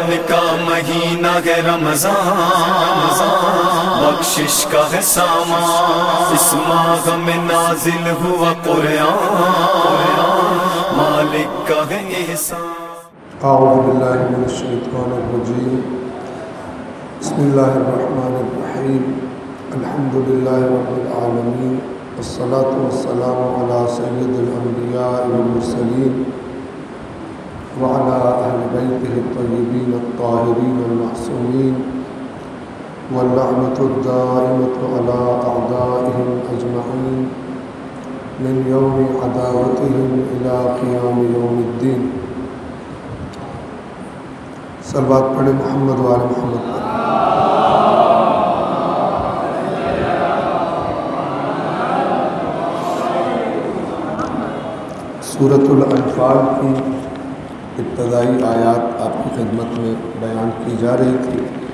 اعتدال کا مہینہ ہے رمضان، بخشش کا ہے سامان، اس ماہ میں نازل ہوا قرآن، مالک کا ہے احسان۔ اعوذ باللہ من الشیطان الرجیم، بسم اللہ الرحمن الرحیم، الحمد للہ رب العالمین، والصلاة والسلام علی سید الانبیاء والمرسلین وعلی اہل بیتہ الطیبین الطاہرین المعصومین، واللعنۃ الدائمۃ علی اعدائہم اجمعین من یوم عداوتہم الی قیام یوم الدین۔ صلوات پڑھیں محمد وآل محمد پر۔ سورۃ الانفال کی ابتدائی آیات آپ کی خدمت میں بیان کی جا رہی تھی۔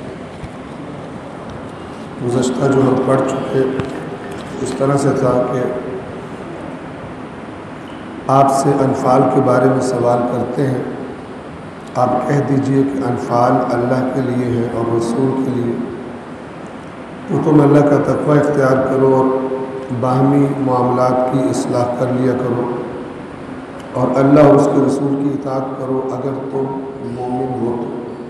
گزشتہ جو ہم پڑھ چکے اس طرح سے تھا کہ آپ سے انفال کے بارے میں سوال کرتے ہیں، آپ کہہ دیجئے کہ انفال اللہ کے لیے ہے اور رسول کے لیے، تو تم اللہ کا تقوی اختیار کرو اور باہمی معاملات کی اصلاح کر لیا کرو، اور اللہ اور اس کے رسول کی اطاعت کرو اگر تم مومن ہو تو۔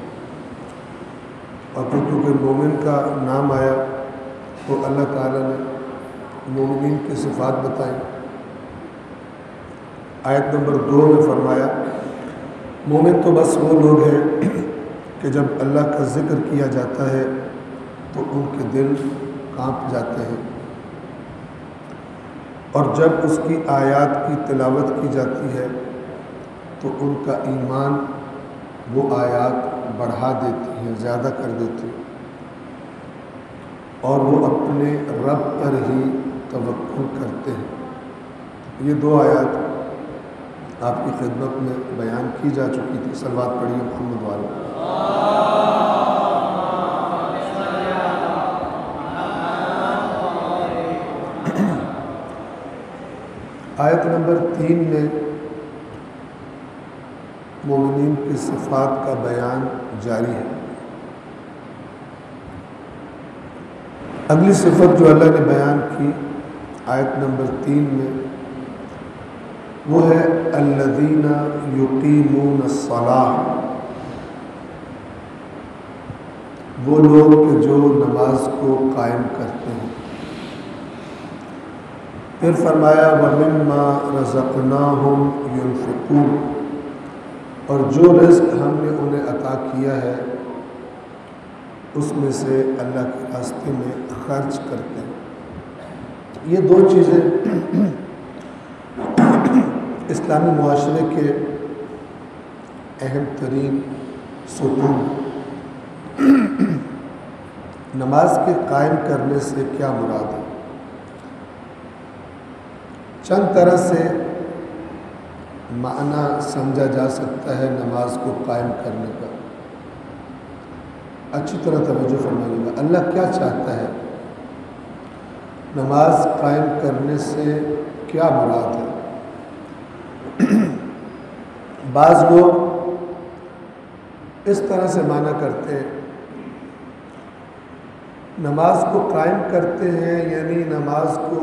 اور پھر کیونکہ مومن کا نام آیا تو اللہ تعالیٰ نے مومنین کی صفات بتائیں۔ آیت نمبر 2 میں فرمایا مومن تو بس وہ لوگ ہیں کہ جب اللہ کا ذکر کیا جاتا ہے تو ان کے دل کانپ جاتے ہیں، اور جب اس کی آیات کی تلاوت کی جاتی ہے تو ان کا ایمان وہ آیات بڑھا دیتی ہیں، زیادہ کر دیتی ہیں، اور وہ اپنے رب پر ہی توکل کرتے ہیں۔ یہ 2 آیات آپ کی خدمت میں بیان کی جا چکی تھی۔ صلوات پڑھیے محمد والے۔ آیت نمبر 3 میں مومنین کی صفات کا بیان جاری ہے۔ اگلی صفت جو اللہ نے بیان کی آیت نمبر 3 میں وہ ہے الذین یقیمون الصلاۃ، وہ لوگ کہ جو نماز کو قائم کرتے ہیں۔ پھر فرمایا وَمِمَّا رَزَقْنَاهُمْ يُنْفِقُونَ، اور جو رزق ہم نے انہیں عطا کیا ہے اس میں سے اللہ کے راستے میں خرچ کرتے ہیں۔ یہ 2 چیزیں اسلامی معاشرے کے اہم ترین ستون۔ نماز کے قائم کرنے سے کیا مراد ہے؟ چند طرح سے معنی سمجھا جا سکتا ہے نماز کو قائم کرنے کا۔ اچھی طرح توجہ فرمائیے گا، اللہ کیا چاہتا ہے؟ نماز قائم کرنے سے کیا مراد ہے؟ بعض لوگ اس طرح سے معنی کرتے ہیں، نماز کو قائم کرتے ہیں یعنی نماز کو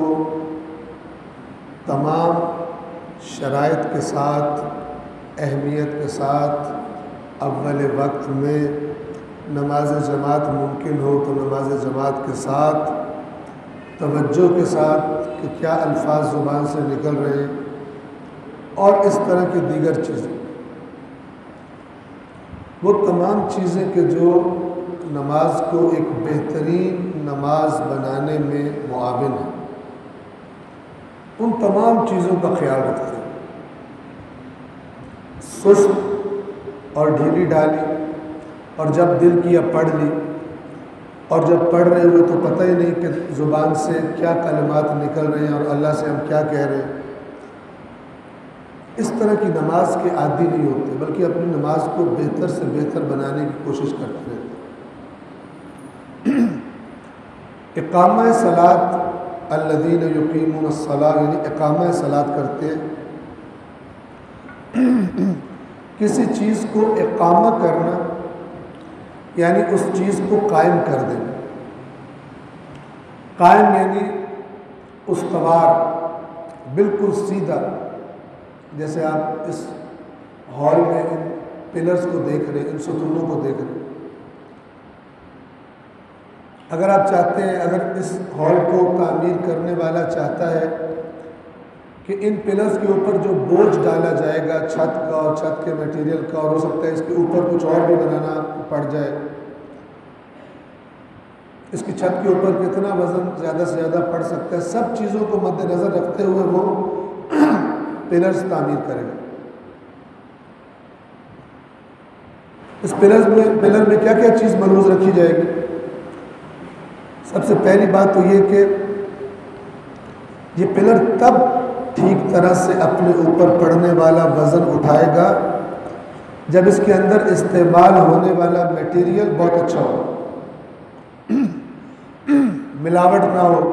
تمام شرائط کے ساتھ، اہمیت کے ساتھ، اول وقت میں نماز جماعت ممکن ہو تو نماز جماعت کے ساتھ، توجہ کے ساتھ کہ کیا الفاظ زبان سے نکل رہے ہیں، اور اس طرح کی دیگر چیزیں، وہ تمام چیزیں کہ جو نماز کو ایک بہترین نماز بنانے میں معاون ہیں، ان تمام چیزوں کا خیال رکھتے ہیں۔ سست اور ڈھیلی ڈالی، اور جب دل کیا پڑھ لی، اور جب پڑھ رہے ہوئے تو پتہ ہی نہیں کہ زبان سے کیا کلمات نکل رہے ہیں اور اللہ سے ہم کیا کہہ رہے ہیں۔ اس طرح کی نماز کے عادی نہیں ہوتے، بلکہ اپنی نماز کو بہتر سے بہتر بنانے کی کوشش کرتے رہتے ہیں۔ اقامہ صلاۃ، الذین یقیمون الصلاۃ، یعنی اقامہ صلاۃ کرتے ہیں۔ کسی چیز کو اقامہ کرنا یعنی اس چیز کو قائم کر دینا. قائم یعنی استوار، بالکل سیدھا. جیسے آپ اس ہال میں ان پلرز کو دیکھ رہے ہیں، ان ستونوں کو دیکھ رہے ہیں. اگر آپ چاہتے ہیں، اگر اس ہال کو تعمیر کرنے والا چاہتا ہے کہ ان پلرز کے اوپر جو بوجھ ڈالا جائے گا چھت کا اور چھت کے میٹیریل کا، اور ہو سکتا ہے اس کے اوپر کچھ اور بھی بنانا پڑ جائے، اس کی چھت کے اوپر کتنا وزن زیادہ سے زیادہ پڑ سکتا ہے، سب چیزوں کو مد نظر رکھتے ہوئے وہ پلرز تعمیر کرے گا. اس پلر میں کیا کیا چیز ملحوظ رکھی جائے گی؟ سب سے پہلی بات تو یہ کہ یہ پلر تب ٹھیک طرح سے اپنے اوپر پڑنے والا وزن اٹھائے گا جب اس کے اندر استعمال ہونے والا میٹیریل بہت اچھا ہو، ملاوٹ نہ ہو،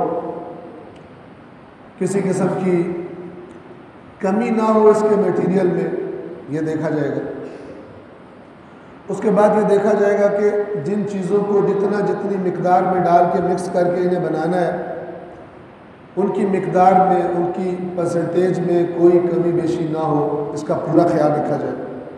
کسی قسم کی کمی نہ ہو اس کے میٹیریل میں، یہ دیکھا جائے گا. اس کے بعد یہ دیکھا جائے گا کہ جن چیزوں کو جتنی مقدار میں ڈال کے مکس کر کے انہیں بنانا ہے، ان کی مقدار میں، ان کی پرسنٹیج میں کوئی کمی بیشی نہ ہو، اس کا پورا خیال رکھا جائے.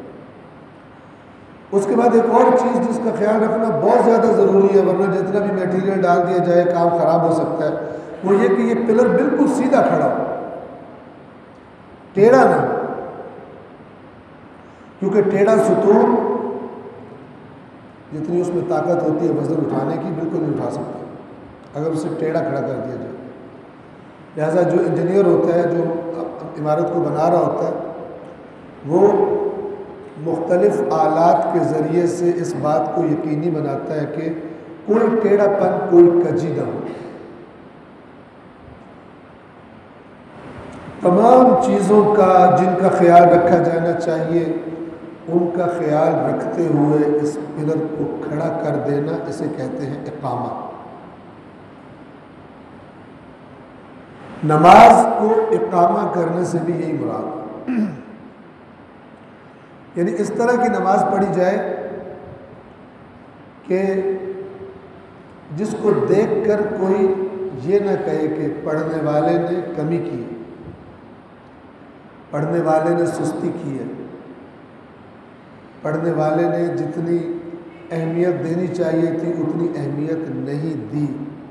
اس کے بعد ایک اور چیز جس کا خیال رکھنا بہت زیادہ ضروری ہے، ورنہ جتنا بھی میٹیریل ڈال دیا جائے کام خراب ہو سکتا ہے، وہ یہ کہ یہ پلر بالکل سیدھا کھڑا ہو، ٹیڑھا نہ ہو. کیونکہ ٹیڑھا ستون جتنی اس میں طاقت ہوتی ہے وزن اٹھانے کی، بالکل نہیں اٹھا سکتا اگر اسے ٹیڑھا کھڑا کر دیا جائے. لہٰذا جو انجینئر ہوتا ہے، جو عمارت کو بنا رہا ہوتا ہے، وہ مختلف آلات کے ذریعے سے اس بات کو یقینی بناتا ہے کہ کوئی ٹیڑھا پن، کوئی کجی نہ ہو. تمام چیزوں کا جن کا خیال رکھا جانا چاہیے ان کا خیال رکھتے ہوئے اس پلر کو کھڑا کر دینا، اسے کہتے ہیں اقامہ. نماز کو اقامہ کرنے سے بھی یہی مراد، یعنی اس طرح کی نماز پڑھی جائے کہ جس کو دیکھ کر کوئی یہ نہ کہے کہ پڑھنے والے نے کمی کی، پڑھنے والے نے سستی کی ہے، پڑھنے والے نے جتنی اہمیت دینی چاہیے تھی اتنی اہمیت نہیں دی.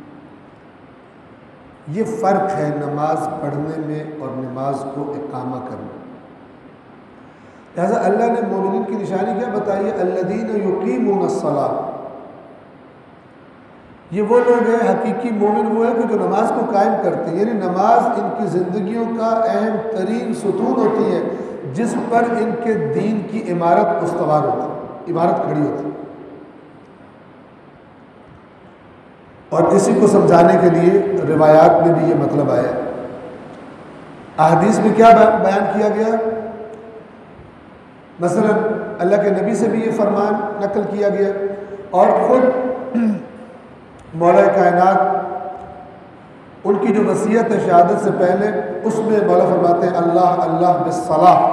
یہ فرق ہے نماز پڑھنے میں اور نماز کو اقامہ کرنے. لہٰذا اللہ نے مومنین کی نشانی کیا بتائی ہے؟ الذین یقیمون الصلاۃ. یہ وہ لوگ ہیں، حقیقی مومن وہ ہے کہ جو نماز کو قائم کرتے ہیں، یعنی نماز ان کی زندگیوں کا اہم ترین ستون ہوتی ہے جس پر ان کے دین کی عمارت استوار ہوتی ہے، عمارت کھڑی ہوتی ہے. اور اسی کو سمجھانے کے لیے روایات میں بھی یہ مطلب آیا. احادیث میں کیا بیان کیا گیا؟ مثلا اللہ کے نبی سے بھی یہ فرمان نقل کیا گیا، اور خود مولا کائنات ان کی جو وصیت ہے شہادت سے پہلے، اس میں مولا فرماتے ہیں اللہ اللہ بالصلاۃ،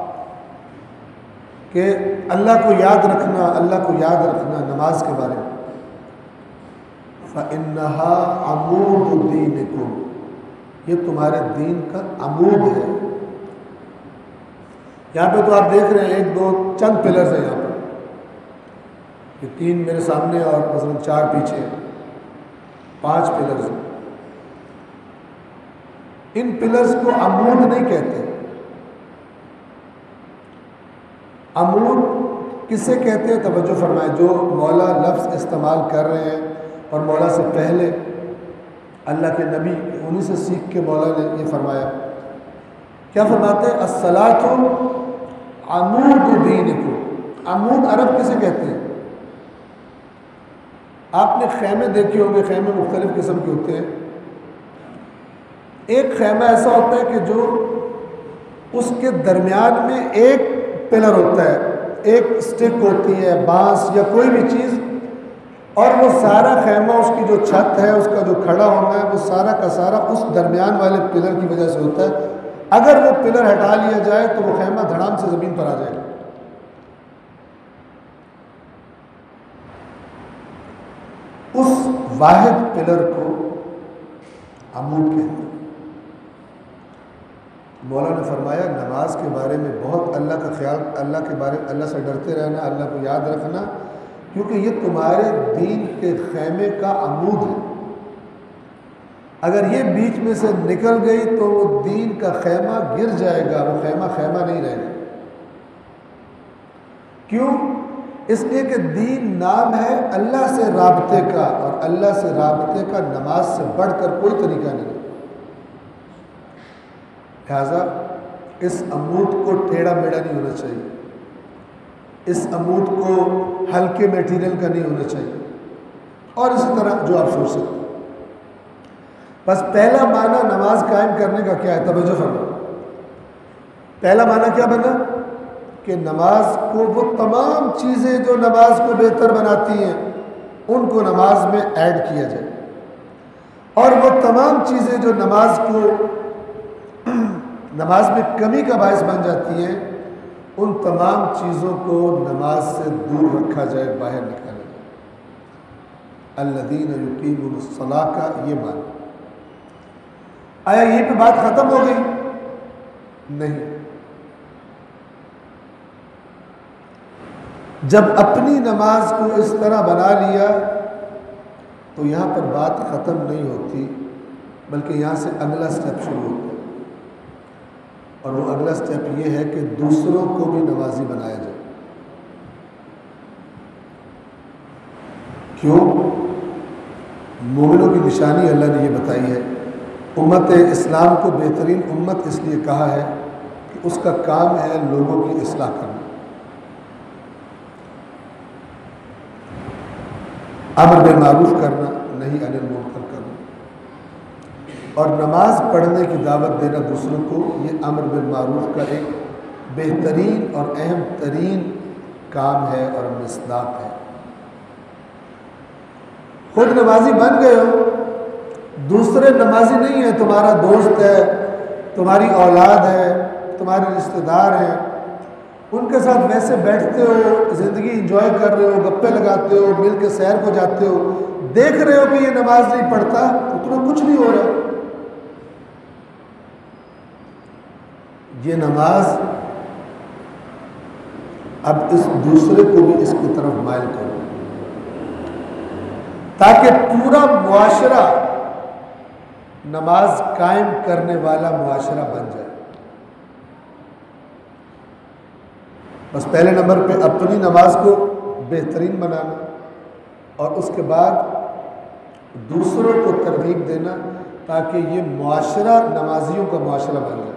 کہ اللہ کو یاد رکھنا، اللہ کو یاد رکھنا نماز کے بارے میں. فَإِنَّهَا عَمُودُ دِينِكُمْ، یہ تمہارے دین کا عمود ہے. یہاں پہ تو آپ دیکھ رہے ہیں ایک دو چند پلرز ہیں یہاں پر، یہ 3 میرے سامنے اور مثلا 4 پیچھے، 5 پلرز ہیں. ان پلرز کو عمود نہیں کہتے. عمود کسے کہتے ہیں؟ توجہ فرمائے، جو مولا لفظ استعمال کر رہے ہیں اور مولا سے پہلے اللہ کے نبی، انہی سے سیکھ کے مولا نے یہ فرمایا. کیا فرماتے ہیں؟ الصلاۃ عمود دینکم. عمود عرب کسے کہتے ہیں؟ آپ نے خیمے دیکھے ہوں گے، خیمے مختلف قسم کے ہوتے ہیں. ایک خیمہ ایسا ہوتا ہے کہ جو اس کے درمیان میں ایک پلر ہوتا ہے، ایک سٹک ہوتی ہے، بانس یا کوئی بھی چیز، اور وہ سارا خیمہ، اس کی جو چھت ہے، اس کا جو کھڑا ہونا ہے، وہ سارا کا سارا اس درمیان والے پلر کی وجہ سے ہوتا ہے. اگر وہ پلر ہٹا لیا جائے تو وہ خیمہ دھڑام سے زمین پر آ جائے گا. اس واحد پلر کو عمود کہتے ہیں۔ مولا نے فرمایا نماز کے بارے میں بہت اللہ کا خیال، اللہ سے ڈرتے رہنا، اللہ کو یاد رکھنا، کیونکہ یہ تمہارے دین کے خیمے کا عمود ہے۔ اگر یہ بیچ میں سے نکل گئی تو وہ دین کا خیمہ گر جائے گا، وہ خیمہ نہیں رہے گا۔ کیوں؟ اس لیے کہ دین نام ہے اللہ سے رابطے کا، اور اللہ سے رابطے کا نماز سے بڑھ کر کوئی طریقہ نہیں۔ لہذا اس عمود کو ٹیڑھا میڑھا نہیں ہونا چاہیے، اس عمود کو ہلکے میٹیریل کا نہیں ہونا چاہیے، اور اسی طرح جو آپ سوچ سکتے ہیں۔ بس پہلا معنی نماز قائم کرنے کا کیا ہے؟ توجہ فرمائیں۔ پہلا معنی کیا بنا؟ کہ نماز کو وہ تمام چیزیں جو نماز کو بہتر بناتی ہیں ان کو نماز میں ایڈ کیا جائے، اور وہ تمام چیزیں جو نماز میں کمی کا باعث بن جاتی ہیں ان تمام چیزوں کو نماز سے دور رکھا جائے، باہر نکالا جائے۔ الذین یقیمون الصلاۃ کا یہ معنی۔ آیا یہیں پہ بات ختم ہو گئی؟ نہیں۔ جب اپنی نماز کو اس طرح بنا لیا تو یہاں پر بات ختم نہیں ہوتی، بلکہ یہاں سے اگلا سٹیپ شروع ہوتا ہے، اور وہ اگلا سٹیپ یہ ہے کہ دوسروں کو بھی نمازی بنایا جائے۔ کیوں؟ مومنوں کی نشانی اللہ نے یہ بتائی ہے۔ امت اسلام کو بہترین امت اس لیے کہا ہے کہ اس کا کام ہے لوگوں کی اصلاح کرنا، امر بالمعروف کرنا، نہی عن المنکر کرنا، اور نماز پڑھنے کی دعوت دینا دوسروں کو۔ یہ امر بالمعروف کا ایک بہترین اور اہم ترین کام ہے اور مصداق ہے۔ خود نمازی بن گئے ہو، دوسرے نمازی نہیں ہیں، تمہارا دوست ہے، تمہاری اولاد ہے، تمہارے رشتہ دار ہیں، ان کے ساتھ ویسے بیٹھتے ہو، زندگی انجوائے کر رہے ہو، گپے لگاتے ہو، مل کے سیر کو جاتے ہو، دیکھ رہے ہو کہ یہ نماز نہیں پڑھتا تو تمہیں کچھ نہیں ہو رہا۔ یہ نماز اب اس دوسرے کو بھی اس کی طرف مائل کرو، تاکہ پورا معاشرہ نماز قائم کرنے والا معاشرہ بن جائے۔ بس پہلے نمبر پہ اپنی نماز کو بہترین بنانا، اور اس کے بعد دوسروں کو ترغیب دینا تاکہ یہ معاشرہ نمازیوں کا معاشرہ بن جائے۔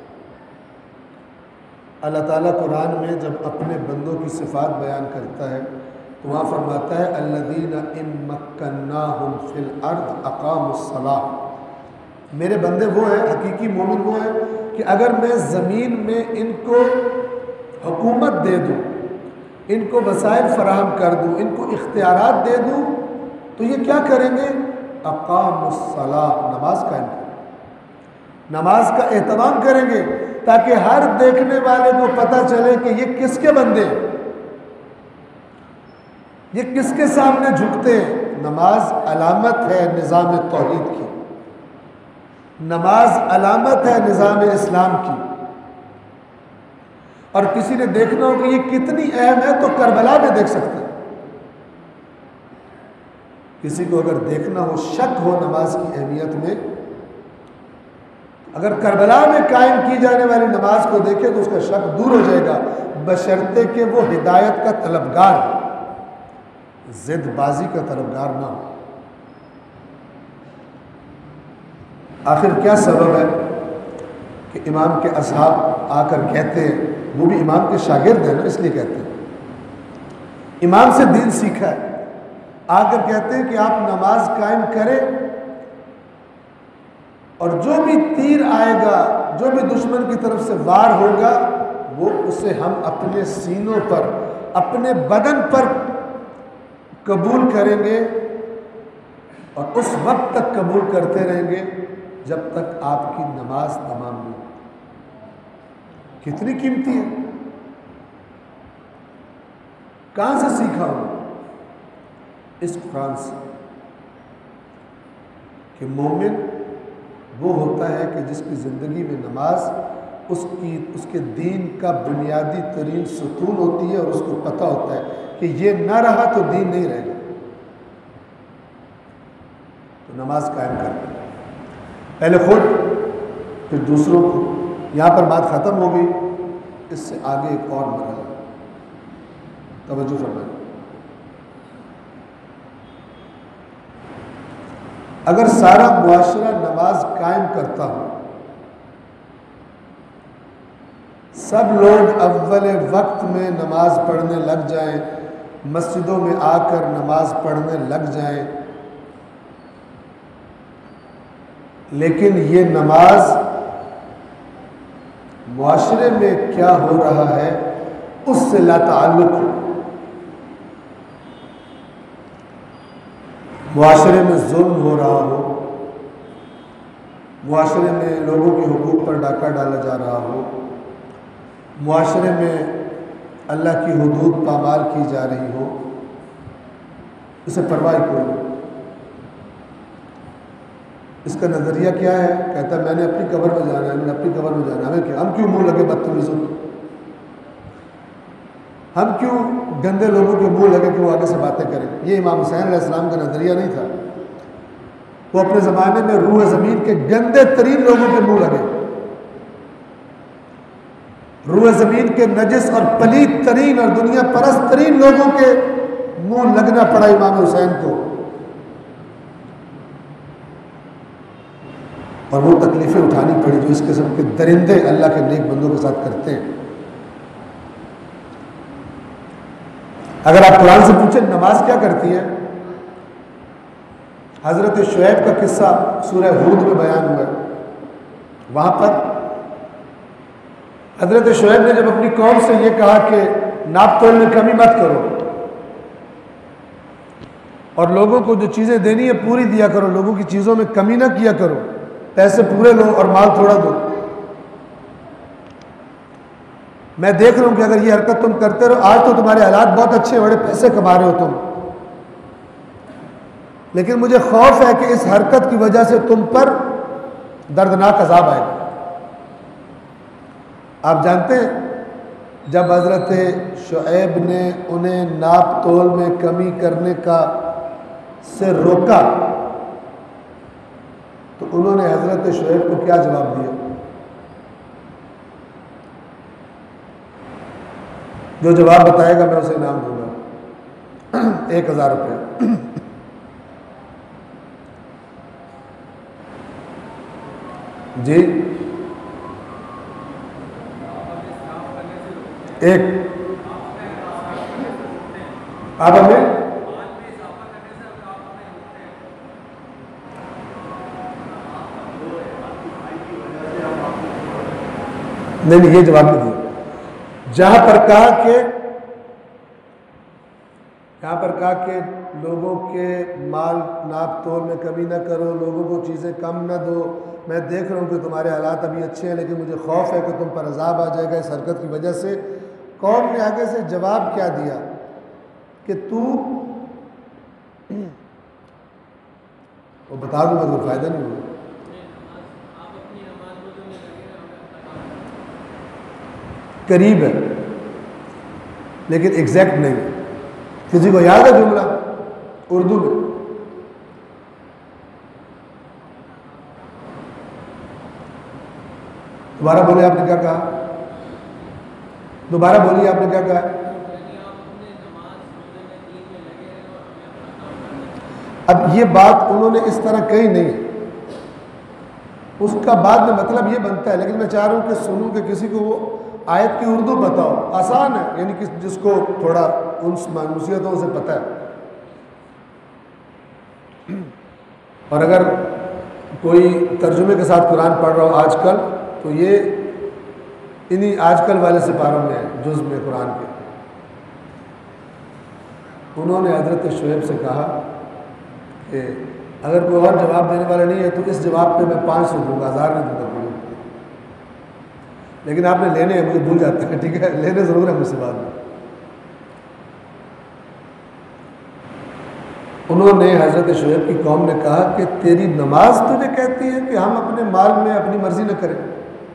اللہ تعالیٰ قرآن میں جب اپنے بندوں کی صفات بیان کرتا ہے تو وہاں فرماتا ہے الذین ان مکناہم فی الارض اقاموا الصلاۃ۔ میرے بندے وہ ہیں، حقیقی مومن وہ ہیں کہ اگر میں زمین میں ان کو حکومت دے دوں، ان کو وسائل فراہم کر دوں، ان کو اختیارات دے دوں، تو یہ کیا کریں گے؟ اقاموا الصلاۃ، نماز قائم کریں گے، نماز کا اہتمام کریں گے، تاکہ ہر دیکھنے والے کو پتہ چلے کہ یہ کس کے بندے ہیں، یہ کس کے سامنے جھکتے ہیں۔ نماز علامت ہے نظام توحید کی، نماز علامت ہے نظام اسلام کی، اور کسی نے دیکھنا ہو کہ یہ کتنی اہم ہے تو کربلا میں دیکھ سکتے ہیں۔ کسی کو اگر دیکھنا ہو، شک ہو نماز کی اہمیت میں، اگر کربلا میں قائم کی جانے والی نماز کو دیکھے تو اس کا شک دور ہو جائے گا، بشرطے کہ وہ ہدایت کا طلبگار، زد بازی کا طلبگار نہ ہو۔ آخر کیا سبب ہے کہ امام کے اصحاب آ کر کہتے ہیں، وہ بھی امام کے شاگرد ہیں نا، اس لیے کہتے ہیں، امام سے دین سیکھا ہے، آ کر کہتے ہیں کہ آپ نماز قائم کریں، اور جو بھی تیر آئے گا، جو بھی دشمن کی طرف سے وار ہوگا، وہ اسے ہم اپنے سینوں پر، اپنے بدن پر قبول کریں گے، اور اس وقت تک قبول کرتے رہیں گے جب تک آپ کی نماز تمام نہیں۔ کتنی قیمتی ہے، کہاں سے سیکھا ہوں؟ اس قرآن سے۔ کہ مومن وہ ہوتا ہے کہ جس کی زندگی میں نماز اس کے دین کا بنیادی ترین ستون ہوتی ہے، اور اس کو پتہ ہوتا ہے کہ یہ نہ رہا تو دین نہیں رہے گا، تو نماز قائم کرنا، پہلے خود پھر دوسروں کو۔ یہاں پر بات ختم ہو گئی، اس سے آگے ایک اور مرحلہ، توجہ فرمائیں۔ اگر سارا معاشرہ نماز قائم کرتا ہو، سب لوگ اول وقت میں نماز پڑھنے لگ جائیں، مسجدوں میں آ کر نماز پڑھنے لگ جائیں، لیکن یہ نماز معاشرے میں کیا ہو رہا ہے اس سے لا تعلق ہو، معاشرے میں ظلم ہو رہا ہو، معاشرے میں لوگوں کے حقوق پر ڈاکہ ڈالا جا رہا ہو، معاشرے میں اللہ کی حدود پامال کی جا رہی ہو، اسے پرواہ کوئی نہیں۔ اس کا نظریہ کیا ہے؟ کہتا ہے میں نے اپنی قبر میں جانا ہے، میں نے اپنی قبر میں جانا ہے، ہمیں کیا، ہم کیوں منہ لگے بدتمیزوں کو، ہم کیوں گندے لوگوں کے منہ لگے کہ وہ آگے سے باتیں کریں۔ یہ امام حسین علیہ السلام کا نظریہ نہیں تھا، وہ اپنے زمانے میں روح زمین کے گندے ترین لوگوں کے منہ لگے، روح زمین کے نجس اور پلید ترین اور دنیا پرست ترین لوگوں کے منہ لگنا پڑا امام حسین کو، اور وہ تکلیفیں اٹھانی پڑی جو اس قسم کے درندے اللہ کے نیک بندوں کے ساتھ کرتے ہیں۔ اگر آپ قرآن سے پوچھیں نماز کیا کرتی ہے، حضرت شعیب کا قصہ سورہ ہود میں بیان ہوا ہے، وہاں پر حضرت شعیب نے جب اپنی قوم سے یہ کہا کہ ناپ تول میں کمی مت کرو، اور لوگوں کو جو چیزیں دینی ہے پوری دیا کرو، لوگوں کی چیزوں میں کمی نہ کیا کرو، پیسے پورے لو اور مال تھوڑا دو، میں دیکھ رہا ہوں کہ اگر یہ حرکت تم کرتے رہو، آج تو تمہارے حالات بہت اچھے ہیں، بڑے پیسے کما رہے ہو تم، لیکن مجھے خوف ہے کہ اس حرکت کی وجہ سے تم پر دردناک عذاب آئے گا۔ آپ جانتے ہیں جب حضرت شعیب نے انہیں ناپ تول میں کمی کرنے سے روکا تو انہوں نے حضرت شعیب کو کیا جواب دیا؟ جو جواب بتائے گا میں اسے انعام دوں گا 1000 روپے۔ جی ایک آپ ہمیں نہیں یہ جواب نہیں دیا۔ جہاں پر کہا کہ لوگوں کے مال ناپ تول میں کمی نہ کرو، لوگوں کو چیزیں کم نہ دو، میں دیکھ رہا ہوں کہ تمہارے حالات ابھی اچھے ہیں لیکن مجھے خوف ہے کہ تم پر عذاب آ جائے گا اس حرکت کی وجہ سے۔ قوم نے آگے سے جواب کیا دیا کہ وہ بتا دوں مگر فائدہ نہیں ہوگا۔ قریب ہے لیکن ایگزیکٹ نہیں ہے۔ کسی کو یاد ہے جملہ اردو میں؟ دوبارہ بولے آپ نے کیا کہا؟ دوبارہ بولیے آپ نے کیا کہا؟ اب یہ بات انہوں نے اس طرح کہی نہیں، اس کا بعد میں مطلب یہ بنتا ہے، لیکن میں چاہ رہا ہوں کہ سنوں کہ کسی کو وہ آیت کی اردو بتاؤ، آسان ہے، یعنی کہ جس کو تھوڑا ان مانوسیتوں سے پتہ ہے۔ اور اگر کوئی ترجمے کے ساتھ قرآن پڑھ رہا ہو آج کل تو یہ انہی آج کل والے سپاروں میں ہے، جز میں قرآن کے۔ انہوں نے حضرت شعیب سے کہا کہ اگر کوئی اور جواب دینے والا نہیں ہے تو اس جواب پہ میں 500 دوں گا، 1000 نہیں دوں گا کوئی، لیکن آپ نے لینے ہیں، مجھے بھول جاتے ہیں، ٹھیک ہے، لینے ضرور ہے مجھ سے بعد میں۔ انہوں نے حضرت شعیب کی قوم نے کہا کہ تیری نماز تجھے کہتی ہے کہ ہم اپنے مال میں اپنی مرضی نہ کریں.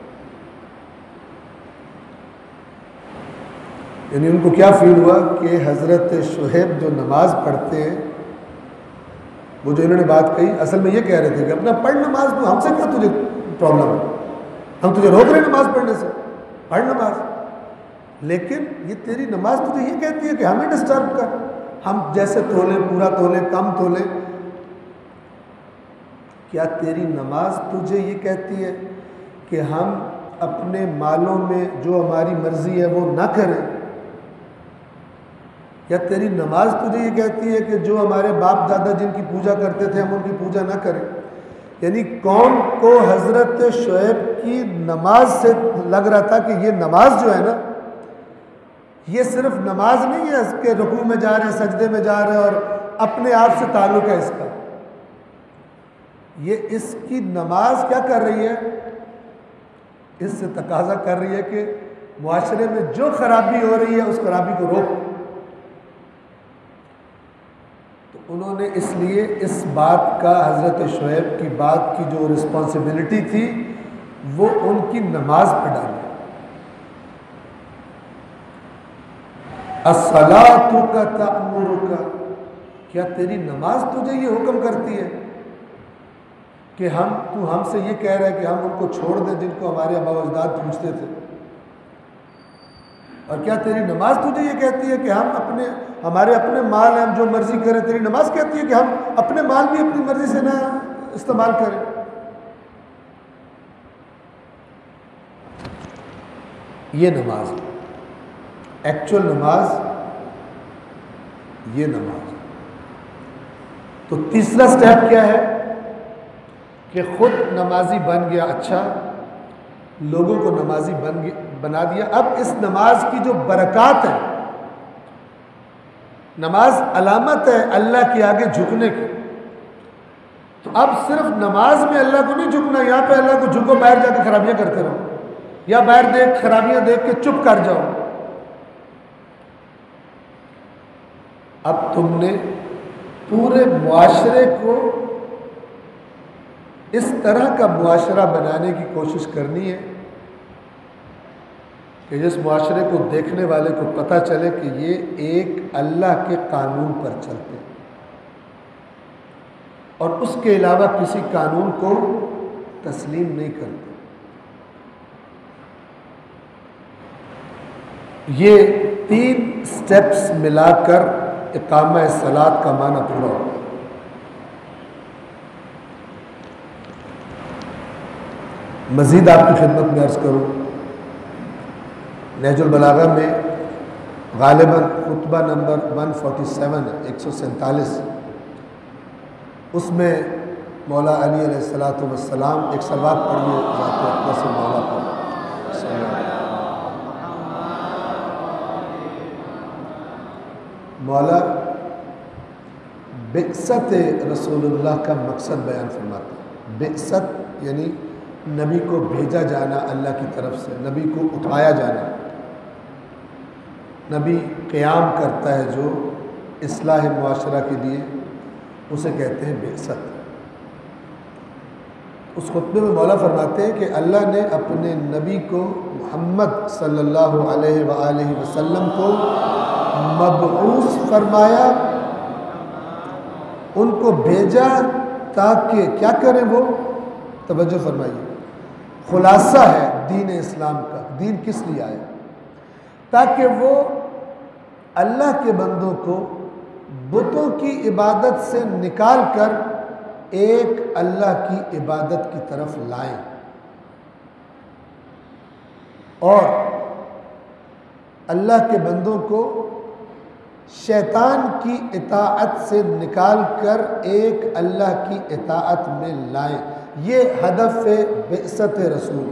یعنی ان کو کیا فیل ہوا کہ حضرت شعیب جو نماز پڑھتے ہیں، وہ جو انہوں نے بات کہی اصل میں یہ کہہ رہے تھے کہ اپنا پڑھ نماز، تو ہم سے کیا تجھے پرابلم ہے، ہم تجھے روک رہے ہیں نماز پڑھنے سے، پڑھ نماز. لیکن یہ تیری نماز تجھے یہ کہتی ہے کہ ہمیں ڈسٹرب کر، ہم جیسے تولے پورا تولے کم تولے. کیا تیری نماز تجھے یہ کہتی ہے کہ ہم اپنے مالوں میں جو ہماری مرضی ہے وہ نہ کریں؟ یا تیری نماز تجھے یہ کہتی ہے کہ جو ہمارے باپ دادا جن کی پوجا کرتے تھے ہم ان کی پوجا نہ کریں؟ یعنی قوم کو حضرت شعیب کی نماز سے لگ رہا تھا کہ یہ نماز جو ہے نا، یہ صرف نماز نہیں ہے اس کے رکوع میں جا رہے ہیں، سجدے میں جا رہے ہیں اور اپنے آپ سے تعلق ہے اس کا. یہ اس کی نماز کیا کر رہی ہے؟ اس سے تقاضا کر رہی ہے کہ معاشرے میں جو خرابی ہو رہی ہے اس خرابی کو روک. تو انہوں نے اس لیے اس بات کا، حضرت شعیب کی بات کی جو رسپانسبلٹی تھی وہ ان کی نماز پہ ڈالی. الصلاۃ کا تأمرک، کیا تیری نماز تجھے یہ حکم کرتی ہے کہ تو ہم سے یہ کہہ رہا ہے کہ ہم ان کو چھوڑ دیں جن کو ہمارے آبا و اجداد پوجتے تھے؟ اور کیا تیری نماز تجھے یہ کہتی ہے کہ ہمارے اپنے مال ہیں، ہم جو مرضی کریں؟ تیری نماز کہتی ہے کہ ہم اپنے مال بھی اپنی مرضی سے نہ استعمال کریں. یہ نماز، ایکچوئل نماز، یہ نماز. تو تیسرا سٹیپ کیا ہے کہ خود نمازی بن گیا، اچھا لوگوں کو نمازی بنا دیا. اب اس نماز کی جو برکات ہے، نماز علامت ہے اللہ کے آگے جھکنے کی. تو اب صرف نماز میں اللہ کو نہیں جھکنا، یہاں پہ اللہ کو جھکو، باہر جا کے خرابیاں کرتے رہو، یا باہر خرابیاں دیکھ کے چپ کر جاؤ. اب تم نے پورے معاشرے کو اس طرح کا معاشرہ بنانے کی کوشش کرنی ہے کہ جس معاشرے کو دیکھنے والے کو پتہ چلے کہ یہ ایک اللہ کے قانون پر چلتے ہیں اور اس کے علاوہ کسی قانون کو تسلیم نہیں کرتے. یہ 3 سٹیپس ملا کر اقامہ صلاۃ کا معنی پورا ہوگا. مزید آپ کی خدمت میں عرض کروں، نہج البلاغہ میں غالباً خطبہ نمبر 147 ہے، 147، اس میں مولا علی علیہ السلام ایک صلوات پڑھیے ذات اقدس مولا پر. مولا بعثت رسول اللہ کا مقصد بیان فرماتے ہیں. بعثت یعنی نبی کو بھیجا جانا اللہ کی طرف سے، نبی کو اٹھایا جانا. نبی قیام کرتا ہے جو اصلاح معاشرہ کے لیے، اسے کہتے ہیں بعثت. اس خطبے میں مولا فرماتے ہیں کہ اللہ نے اپنے نبی کو محمد صلی اللہ علیہ وآلہ وسلم کو مبعوث فرمایا، ان کو بھیجا تاکہ کیا کریں؟ وہ توجہ فرمائیے، خلاصہ ہے دین اسلام کا. دین کس لیے آیا؟ تاکہ وہ اللہ کے بندوں کو بتوں کی عبادت سے نکال کر ایک اللہ کی عبادت کی طرف لائیں، اور اللہ کے بندوں کو شیطان کی اطاعت سے نکال کر ایک اللہ کی اطاعت میں لائیں. یہ ہدف بعثت رسول.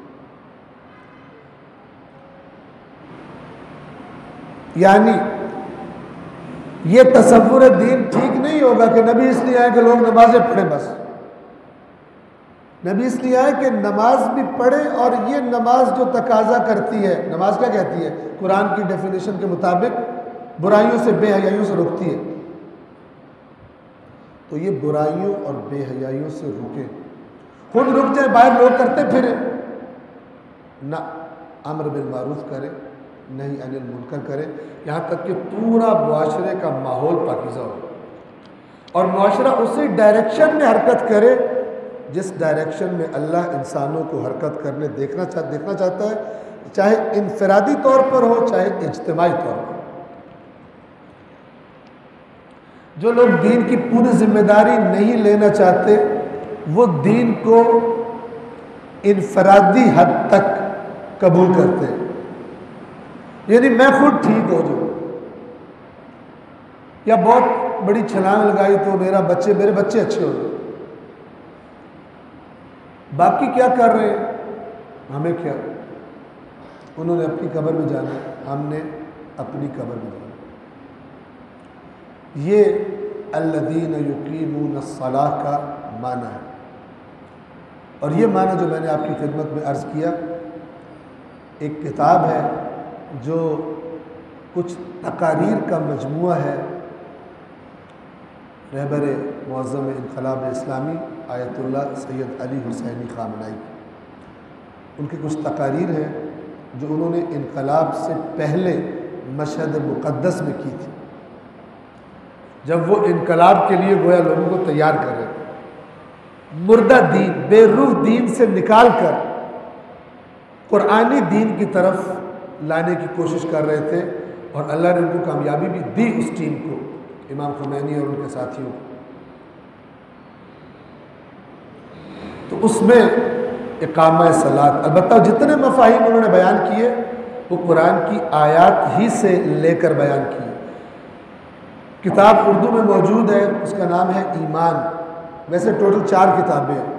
یعنی یہ تصور دین ٹھیک نہیں ہوگا کہ نبی اس لیے آئے کہ لوگ نمازیں پڑھیں، بس نبی اس لیے آئے کہ نماز بھی پڑھیں، اور یہ نماز جو تقاضا کرتی ہے، نماز کیا کہتی ہے قرآن کی ڈیفینیشن کے مطابق؟ برائیوں سے، بے حیائیوں سے روکتی ہے. تو یہ برائیوں اور بے حیائیوں سے رکیں. خود رک جائیں، باہر لوگ کرتے پھریں نہ، امر بالمعروف کریں، نہی عن المنکر کریں، یہاں تک کہ پورا معاشرے کا ماحول پاکیزہ ہو اور معاشرہ اسی ڈائریکشن میں حرکت کرے جس ڈائریکشن میں اللہ انسانوں کو حرکت کرنے دیکھنا چاہتا ہے، چاہے انفرادی طور پر ہو چاہے اجتماعی طور پر. جو لوگ دین کی پوری ذمہ داری نہیں لینا چاہتے وہ دین کو انفرادی حد تک قبول کرتے ہیں، یعنی میں خود ٹھیک ہو جاؤں یا بہت بڑی چھلانگ لگائی تو میرے بچے اچھے ہو جائیں، باقی کیا کر رہے ہیں ہمیں کیا، انہوں نے اپنی قبر میں جانا ہے، ہم نے اپنی قبر میں جانا. یہ الذین یقیمون الصلاۃ کا معنی ہے. اور یہ معنی جو میں نے آپ کی خدمت میں عرض کیا، ایک کتاب ہے جو کچھ تقاریر کا مجموعہ ہے، رہبر معظم انقلاب اسلامی آیت اللہ سید علی حسینی خامنائی، ان کی کچھ تقاریر ہیں جو انہوں نے انقلاب سے پہلے مشہد مقدس میں کی تھی، جب وہ انقلاب کے لیے گویا لوگوں کو تیار کر رہے تھے، مردہ دین، بے روح دین سے نکال کر قرآنی دین کی طرف لانے کی کوشش کر رہے تھے، اور اللہ نے ان کو کامیابی بھی دی اس ٹیم کو، امام خمینی اور ان کے ساتھیوں کو. تو اس میں اقامہ صلاۃ، البتہ جتنے مفاہیم انہوں نے بیان کیے وہ قرآن کی آیات ہی سے لے کر بیان کیے. کتاب اردو میں موجود ہے، اس کا نام ہے ایمان. ویسے ٹوٹل 4 کتابیں ہیں.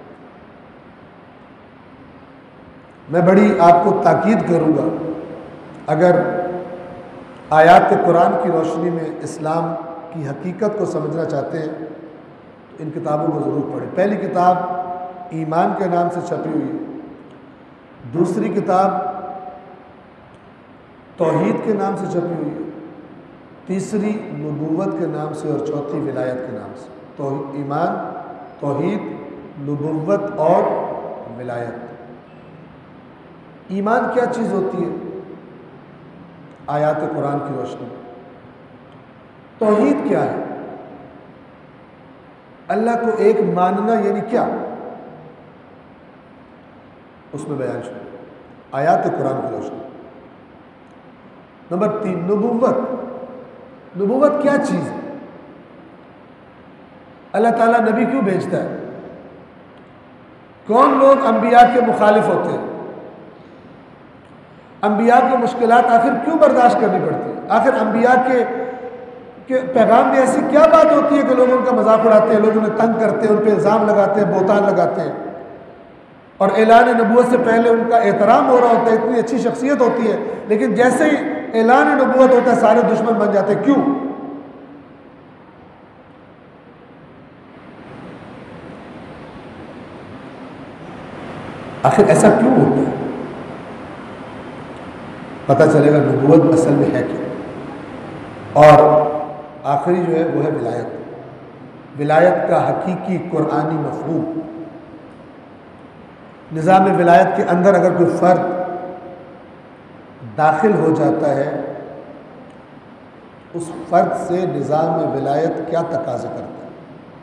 میں بڑی آپ کو تاکید کروں گا، اگر آیات قرآن کی روشنی میں اسلام کی حقیقت کو سمجھنا چاہتے ہیں تو ان کتابوں کو ضرور پڑھیں. پہلی کتاب ایمان کے نام سے چھپی ہوئی ہے، دوسری کتاب توحید کے نام سے چھپی ہوئی ہے، تیسری نبوت کے نام سے، اور چوتھی ولایت کے نام سے. ایمان، توحید، نبوت اور ولایت. ایمان کیا چیز ہوتی ہے آیات قرآن کی روشنی؟ توحید کیا ہے؟ اللہ کو ایک ماننا یعنی کیا؟ اس میں بیان شروع آیات قرآن کی روشنی. نمبر 3 نبوت. نبوت کیا چیز ہے؟ اللہ تعالیٰ نبی کیوں بھیجتا ہے؟ کون لوگ انبیاء کے مخالف ہوتے ہیں؟ انبیاء کو مشکلات آخر کیوں برداشت کرنی پڑتی ہے؟ آخر انبیاء کے پیغام میں ایسی کیا بات ہوتی ہے کہ لوگ ان کا مذاق اڑاتے ہیں، لوگ انہیں تنگ کرتے ہیں، ان پہ الزام لگاتے ہیں، بہتان لگاتے ہیں، اور اعلان نبوت سے پہلے ان کا احترام ہو رہا ہوتا ہے، اتنی اچھی شخصیت ہوتی ہے، لیکن جیسے ہی اعلان نبوت ہوتا ہے سارے دشمن بن جاتے ہیں. کیوں؟ آخر ایسا کیوں ہوتا ہے؟ پتہ چلے گا نبوت اصل میں ہے کیا. اور آخری جو ہے وہ ہے ولایت. ولایت کا حقیقی قرآنی مفہوم. نظام ولایت کے اندر اگر کوئی فرد داخل ہو جاتا ہے، اس فرد سے نظام ولایت کیا تقاضا کرتا ہے.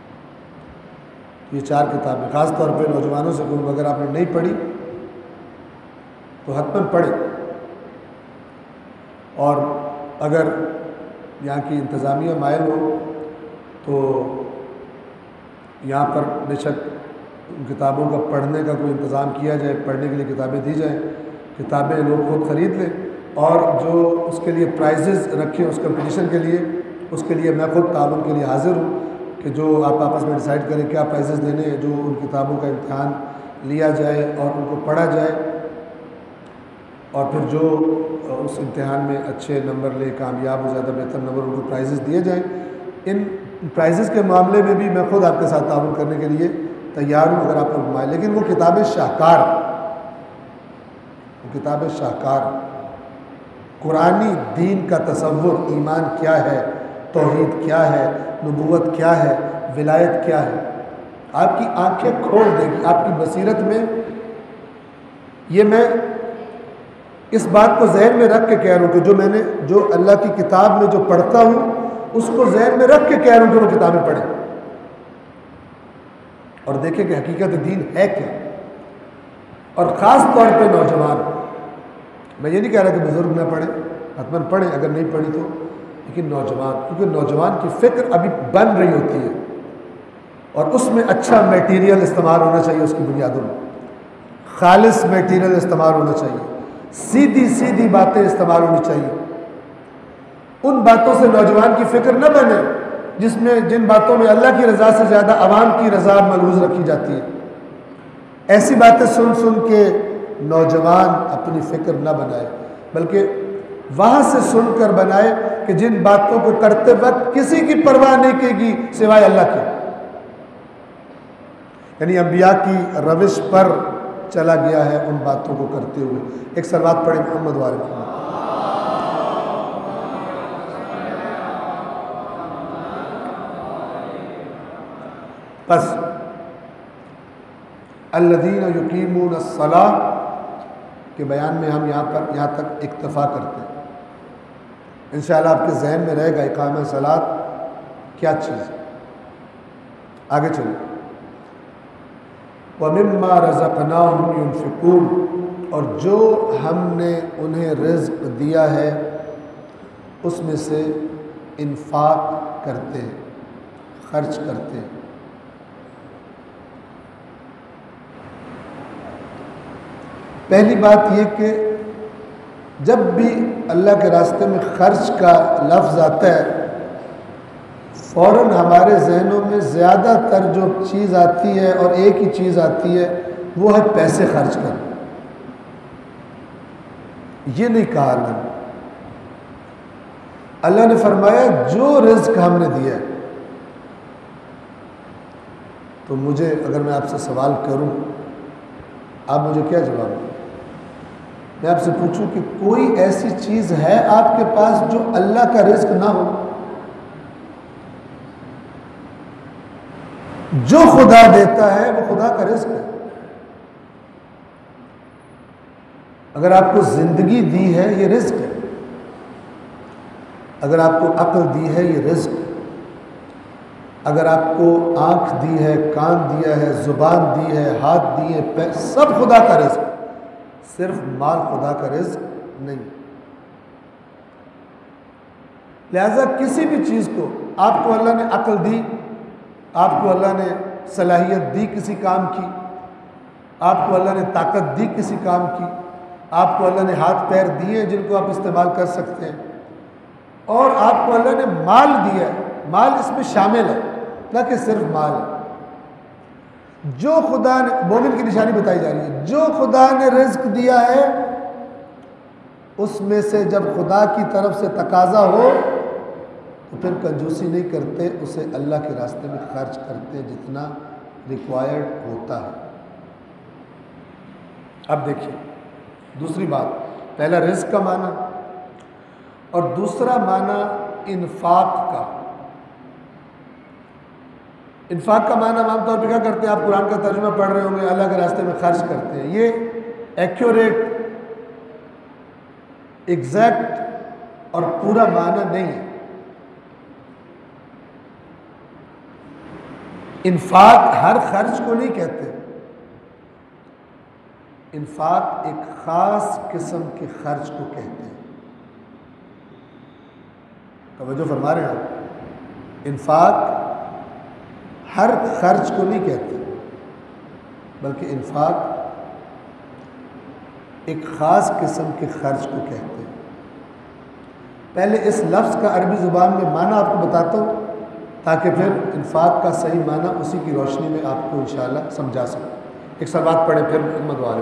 یہ 4 کتابیں خاص طور پہ نوجوانوں سے کہوں، اگر آپ نے نہیں پڑھی تو حتماً پڑھیں. اور اگر یہاں کی انتظامیہ مائل ہو تو یہاں پر بے شک کتابوں کا پڑھنے کا کوئی انتظام کیا جائے، پڑھنے کے لیے کتابیں دی جائیں، کتابیں لوگ خود خرید لیں، اور جو اس کے لیے پرائزز رکھیں اس کمپٹیشن کے لیے، اس کے لیے میں خود تعاون کے لیے حاضر ہوں کہ جو آپ آپس میں ڈیسائیڈ کریں کیا پرائزز دینے ہیں، جو ان کتابوں کا امتحان لیا جائے اور ان کو پڑھا جائے، اور پھر جو اس امتحان میں اچھے نمبر لے کامیاب ہو زیادہ بہتر نمبر ان کو پرائزز دیے جائیں. ان پرائزز کے معاملے میں بھی میں خود آپ کے ساتھ تعاون کرنے کے لیے تیار ہوں اگر آپ کو گھمائیں. لیکن وہ کتاب شاہکار، وہ کتاب شاہکار قرآنی دین کا تصور، ایمان کیا ہے، توحید کیا ہے، نبوت کیا ہے، ولایت کیا ہے، آپ کی آنکھیں کھول دے گی، آپ کی بصیرت میں. یہ میں اس بات کو ذہن میں رکھ کے کہہ رہا ہوں کہ جو اللہ کی کتاب میں جو پڑھتا ہوں اس کو ذہن میں رکھ کے کہہ رہا ہوں کہ وہ کتابیں پڑھیں اور دیکھیں کہ حقیقت دین ہے کیا. اور خاص طور پہ نوجوان، میں یہ نہیں کہہ رہا کہ بزرگ نہ پڑھیں، حتماً پڑھیں اگر نہیں پڑھی تو، لیکن نوجوان، کیونکہ نوجوان کی فکر ابھی بن رہی ہوتی ہے اور اس میں اچھا میٹیریل استعمال ہونا چاہیے، اس کی بنیادوں میں خالص میٹیریل استعمال ہونا چاہیے، سیدھی باتیں استعمال ہونی چاہیے. ان باتوں سے نوجوان کی فکر نہ بنے جن باتوں میں اللہ کی رضا سے زیادہ عوام کی رضا ملحوظ رکھی جاتی ہے. ایسی باتیں سن کے نوجوان اپنی فکر نہ بنائے، بلکہ وہاں سے سن کر بنائے کہ جن باتوں کو کرتے وقت کسی کی پرواہ نہیں کی گی سوائے اللہ کی، یعنی انبیاء کی روش پر چلا گیا ہے ان باتوں کو کرتے ہوئے. ایک صلوات پڑھیں محمد وآل محمد. بس الذین یقیمون الصلاۃ کے بیان میں ہم یہاں تک اکتفا کرتے ہیں. انشاءاللہ آپ کے ذہن میں رہے گا اقامہ صلاۃ کیا چیز ہے. آگے چلیں. وَمِمَّا رَزَقْنَاهُمْ يُنْفِقُونَ، اور جو ہم نے انہیں رزق دیا ہے اس میں سے انفاق کرتے ہیں، خرچ کرتے ہیں. پہلی بات یہ کہ جب بھی اللہ کے راستے میں خرچ کا لفظ آتا ہے فوراً ہمارے ذہنوں میں زیادہ تر جو چیز آتی ہے اور ایک ہی چیز آتی ہے وہ ہے پیسے خرچ کرنا. یہ نہیں کہا اللہ نے فرمایا جو رزق ہم نے دیا ہے. تو مجھے اگر میں آپ سے سوال کروں آپ مجھے کیا جواب دیں؟ میں آپ سے پوچھوں کہ کوئی ایسی چیز ہے آپ کے پاس جو اللہ کا رزق نہ ہو؟ جو خدا دیتا ہے وہ خدا کا رزق ہے. اگر آپ کو زندگی دی ہے یہ رزق ہے، اگر آپ کو عقل دی ہے یہ رزق ہے، اگر آپ کو آنکھ دی ہے، کان دیا ہے، زبان دی ہے، ہاتھ دیے، پیر، سب خدا کا رزق. صرف مال خدا کا رزق نہیں. لہذا کسی بھی چیز کو، آپ کو اللہ نے عقل دی، آپ کو اللہ نے صلاحیت دی کسی کام کی، آپ کو اللہ نے طاقت دی کسی کام کی، آپ کو اللہ نے ہاتھ پیر دیے جن کو آپ استعمال کر سکتے ہیں، اور آپ کو اللہ نے مال دیا ہے. مال اس میں شامل ہے، نہ کہ صرف مال ہے. جو خدا نے، مومن کی نشانی بتائی جا رہی ہے، جو خدا نے رزق دیا ہے اس میں سے جب خدا کی طرف سے تقاضا ہو تو پھر کنجوسی نہیں کرتے، اسے اللہ کے راستے میں خرچ کرتے جتنا ریکوائرڈ ہوتا ہے. اب دیکھیے دوسری بات، پہلا رزق کا معنی اور دوسرا معنی انفاق کا. انفاق کا معنی عام طور پہ کیا کرتے ہیں؟ آپ قرآن کا ترجمہ پڑھ رہے ہوں گے، اللہ کے راستے میں خرچ کرتے ہیں. یہ ایکوریٹ، ایگزیکٹ اور پورا معنی نہیں ہے. انفاق ہر خرچ کو نہیں کہتے. انفاق ایک خاص قسم کے خرچ کو کہتے ہیں. توجہ فرما رہے ہیں آپ؟ انفاق ہر خرچ کو نہیں کہتے، بلکہ انفاق ایک خاص قسم کے خرچ کو کہتے ہیں. پہلے اس لفظ کا عربی زبان میں معنی آپ کو بتاتا ہوں تاکہ پھر انفاق کا صحیح معنی اسی کی روشنی میں آپ کو انشاءاللہ سمجھا سکوں. ایک صلوات پڑھیں پھر محمد والے.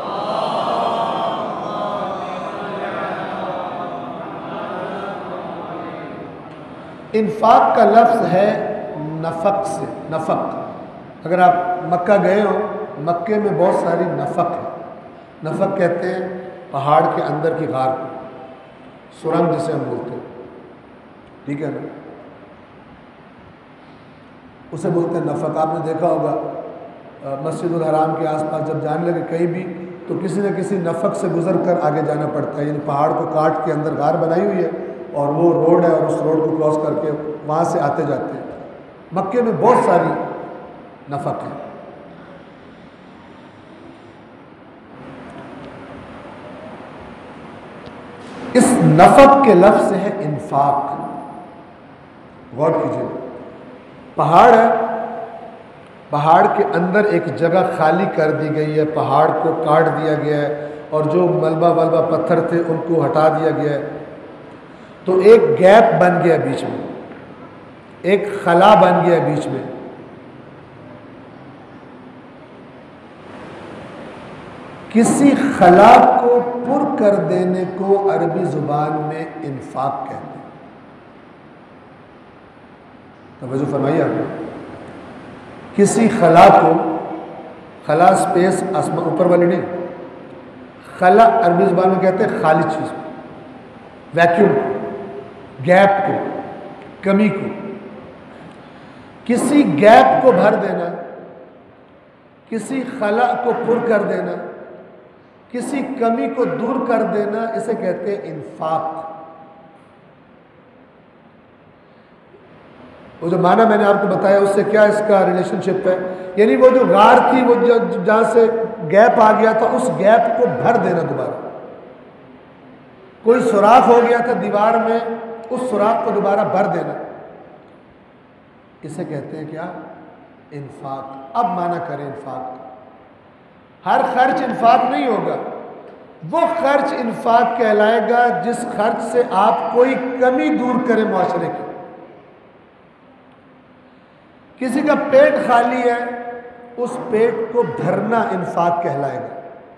انفاق کا لفظ ہے نفق سے. نفق، اگر آپ مکہ گئے ہو، مکے میں بہت ساری نفق ہے. نفق کہتے ہیں پہاڑ کے اندر کی غار کو، سرنگ جسے ہم بولتے ہیں، ٹھیک ہے نا. اسے بولتے ہیں نفق۔ آپ نے دیکھا ہوگا مسجد الحرام کے آس پاس جب جانے لگے کہیں بھی تو کسی نہ کسی نفق سے گزر کر آگے جانا پڑتا ہے، یعنی پہاڑ کو کاٹ کے اندر غار بنائی ہوئی ہے اور وہ روڈ ہے اور اس روڈ کو کراس کر کے وہاں سے آتے جاتے ہیں۔ مکے میں بہت ساری نفق ہیں۔ اس نفق کے لفظ سے ہے انفاق۔ غور کیجیے، پہاڑ ہے، پہاڑ کے اندر ایک جگہ خالی کر دی گئی ہے، پہاڑ کو کاٹ دیا گیا ہے اور جو ملبہ پتھر تھے ان کو ہٹا دیا گیا ہے، تو ایک گیپ بن گیا بیچ میں، ایک خلا بن گیا بیچ میں۔ کسی خلا کو پر کر دینے کو عربی زبان میں انفاق کہتے ہیں۔ توجہ فرمائیے آپ نے، کسی خلا کو، خلا سپیس آسمان اوپر والی نہیں، خلا عربی زبان میں کہتے ہیں خالی چیز کو، ویکیوم کو، گیپ کو، کمی کو۔ کسی گیپ کو بھر دینا، کسی خلا کو پر کر دینا، کسی کمی کو دور کر دینا، اسے کہتے ہیں انفاق۔ وہ جو معنی میں نے آپ کو بتایا اس سے کیا اس کا ریلیشن شپ ہے، یعنی وہ جو غار تھی، وہ جہاں سے گیپ آ گیا تھا، اس گیپ کو بھر دینا دوبارہ۔ کوئی سوراخ ہو گیا تھا دیوار میں، اس سوراخ کو دوبارہ بھر دینا، اسے کہتے ہیں کیا؟ انفاق۔ اب معنی کریں انفاق۔ ہر خرچ انفاق نہیں ہوگا، وہ خرچ انفاق کہلائے گا جس خرچ سے آپ کوئی کمی دور کریں معاشرے کی۔ کسی کا پیٹ خالی ہے، اس پیٹ کو بھرنا انفاق کہلائے گا۔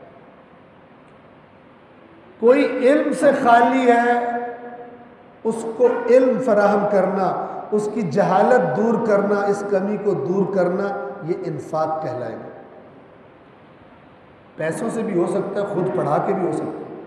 کوئی علم سے خالی ہے، اس کو علم فراہم کرنا، اس کی جہالت دور کرنا، اس کمی کو دور کرنا، یہ انفاق کہلائے گا۔ پیسوں سے بھی ہو سکتا ہے، خود پڑھا کے بھی ہو سکتا ہے،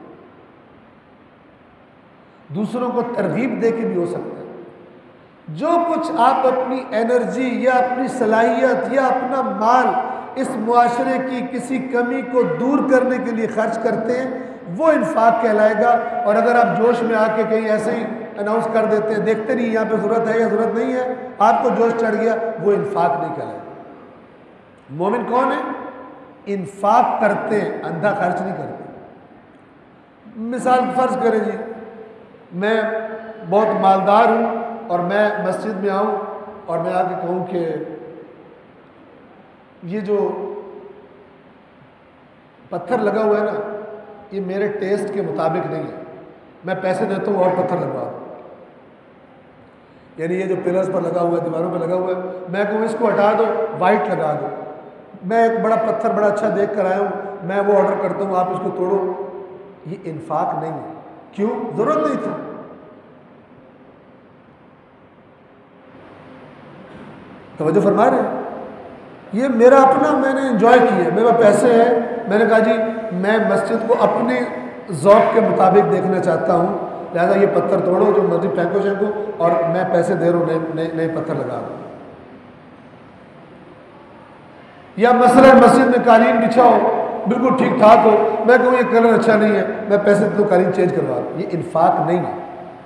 دوسروں کو ترغیب دے کے بھی ہو سکتا ہے۔ جو کچھ آپ اپنی انرجی یا اپنی صلاحیت یا اپنا مال اس معاشرے کی کسی کمی کو دور کرنے کے لیے خرچ کرتے ہیں، وہ انفاق کہلائے گا۔ اور اگر آپ جوش میں آ کے کہیں ایسے ہی اناؤنس کر دیتے ہیں، دیکھتے نہیں یہاں پہ ضرورت ہے یا ضرورت نہیں ہے، آپ کو جوش چڑھ گیا، وہ انفاق نہیں کہلائے گا۔ مومن کون ہے؟ انفاق کرتے ہیں، اندھا خرچ نہیں کرتے۔ مثال فرض کریں جی، میں بہت مالدار ہوں اور میں مسجد میں آؤں اور میں آ کے کہوں کہ یہ جو پتھر لگا ہوا ہے نا، یہ میرے ٹیسٹ کے مطابق نہیں ہے، میں پیسے دیتا ہوں اور پتھر لگوا دوں۔ یعنی یہ جو پلرز پر لگا ہوا ہے، دیواروں پہ لگا ہوا ہے، میں کہوں اس کو ہٹا دو، وائٹ لگا دو۔ میں ایک بڑا پتھر بڑا اچھا دیکھ کر آیا ہوں، میں وہ آرڈر کرتا ہوں، آپ اس کو توڑو۔ یہ انفاق نہیں ہے۔ کیوں؟ ضرورت نہیں تھی۔ توجہ فرما رہے ہیں؟ یہ میرا اپنا، میں نے انجوائے کیا، میرے پیسے ہیں، میں نے کہا جی میں مسجد کو اپنے ذوق کے مطابق دیکھنا چاہتا ہوں، لہذا یہ پتھر توڑو، جو مرضی پھینکو شینکو، اور میں پیسے دے رہا ہوں، نئے پتھر لگا دو۔ یا مثلا مسجد میں قالین بچھا ہو، بالکل ٹھیک ٹھاک ہو، میں کہوں یہ کلر اچھا نہیں ہے، میں پیسے دے دوں قالین چینج کروا دوں۔ یہ انفاق نہیں ہے۔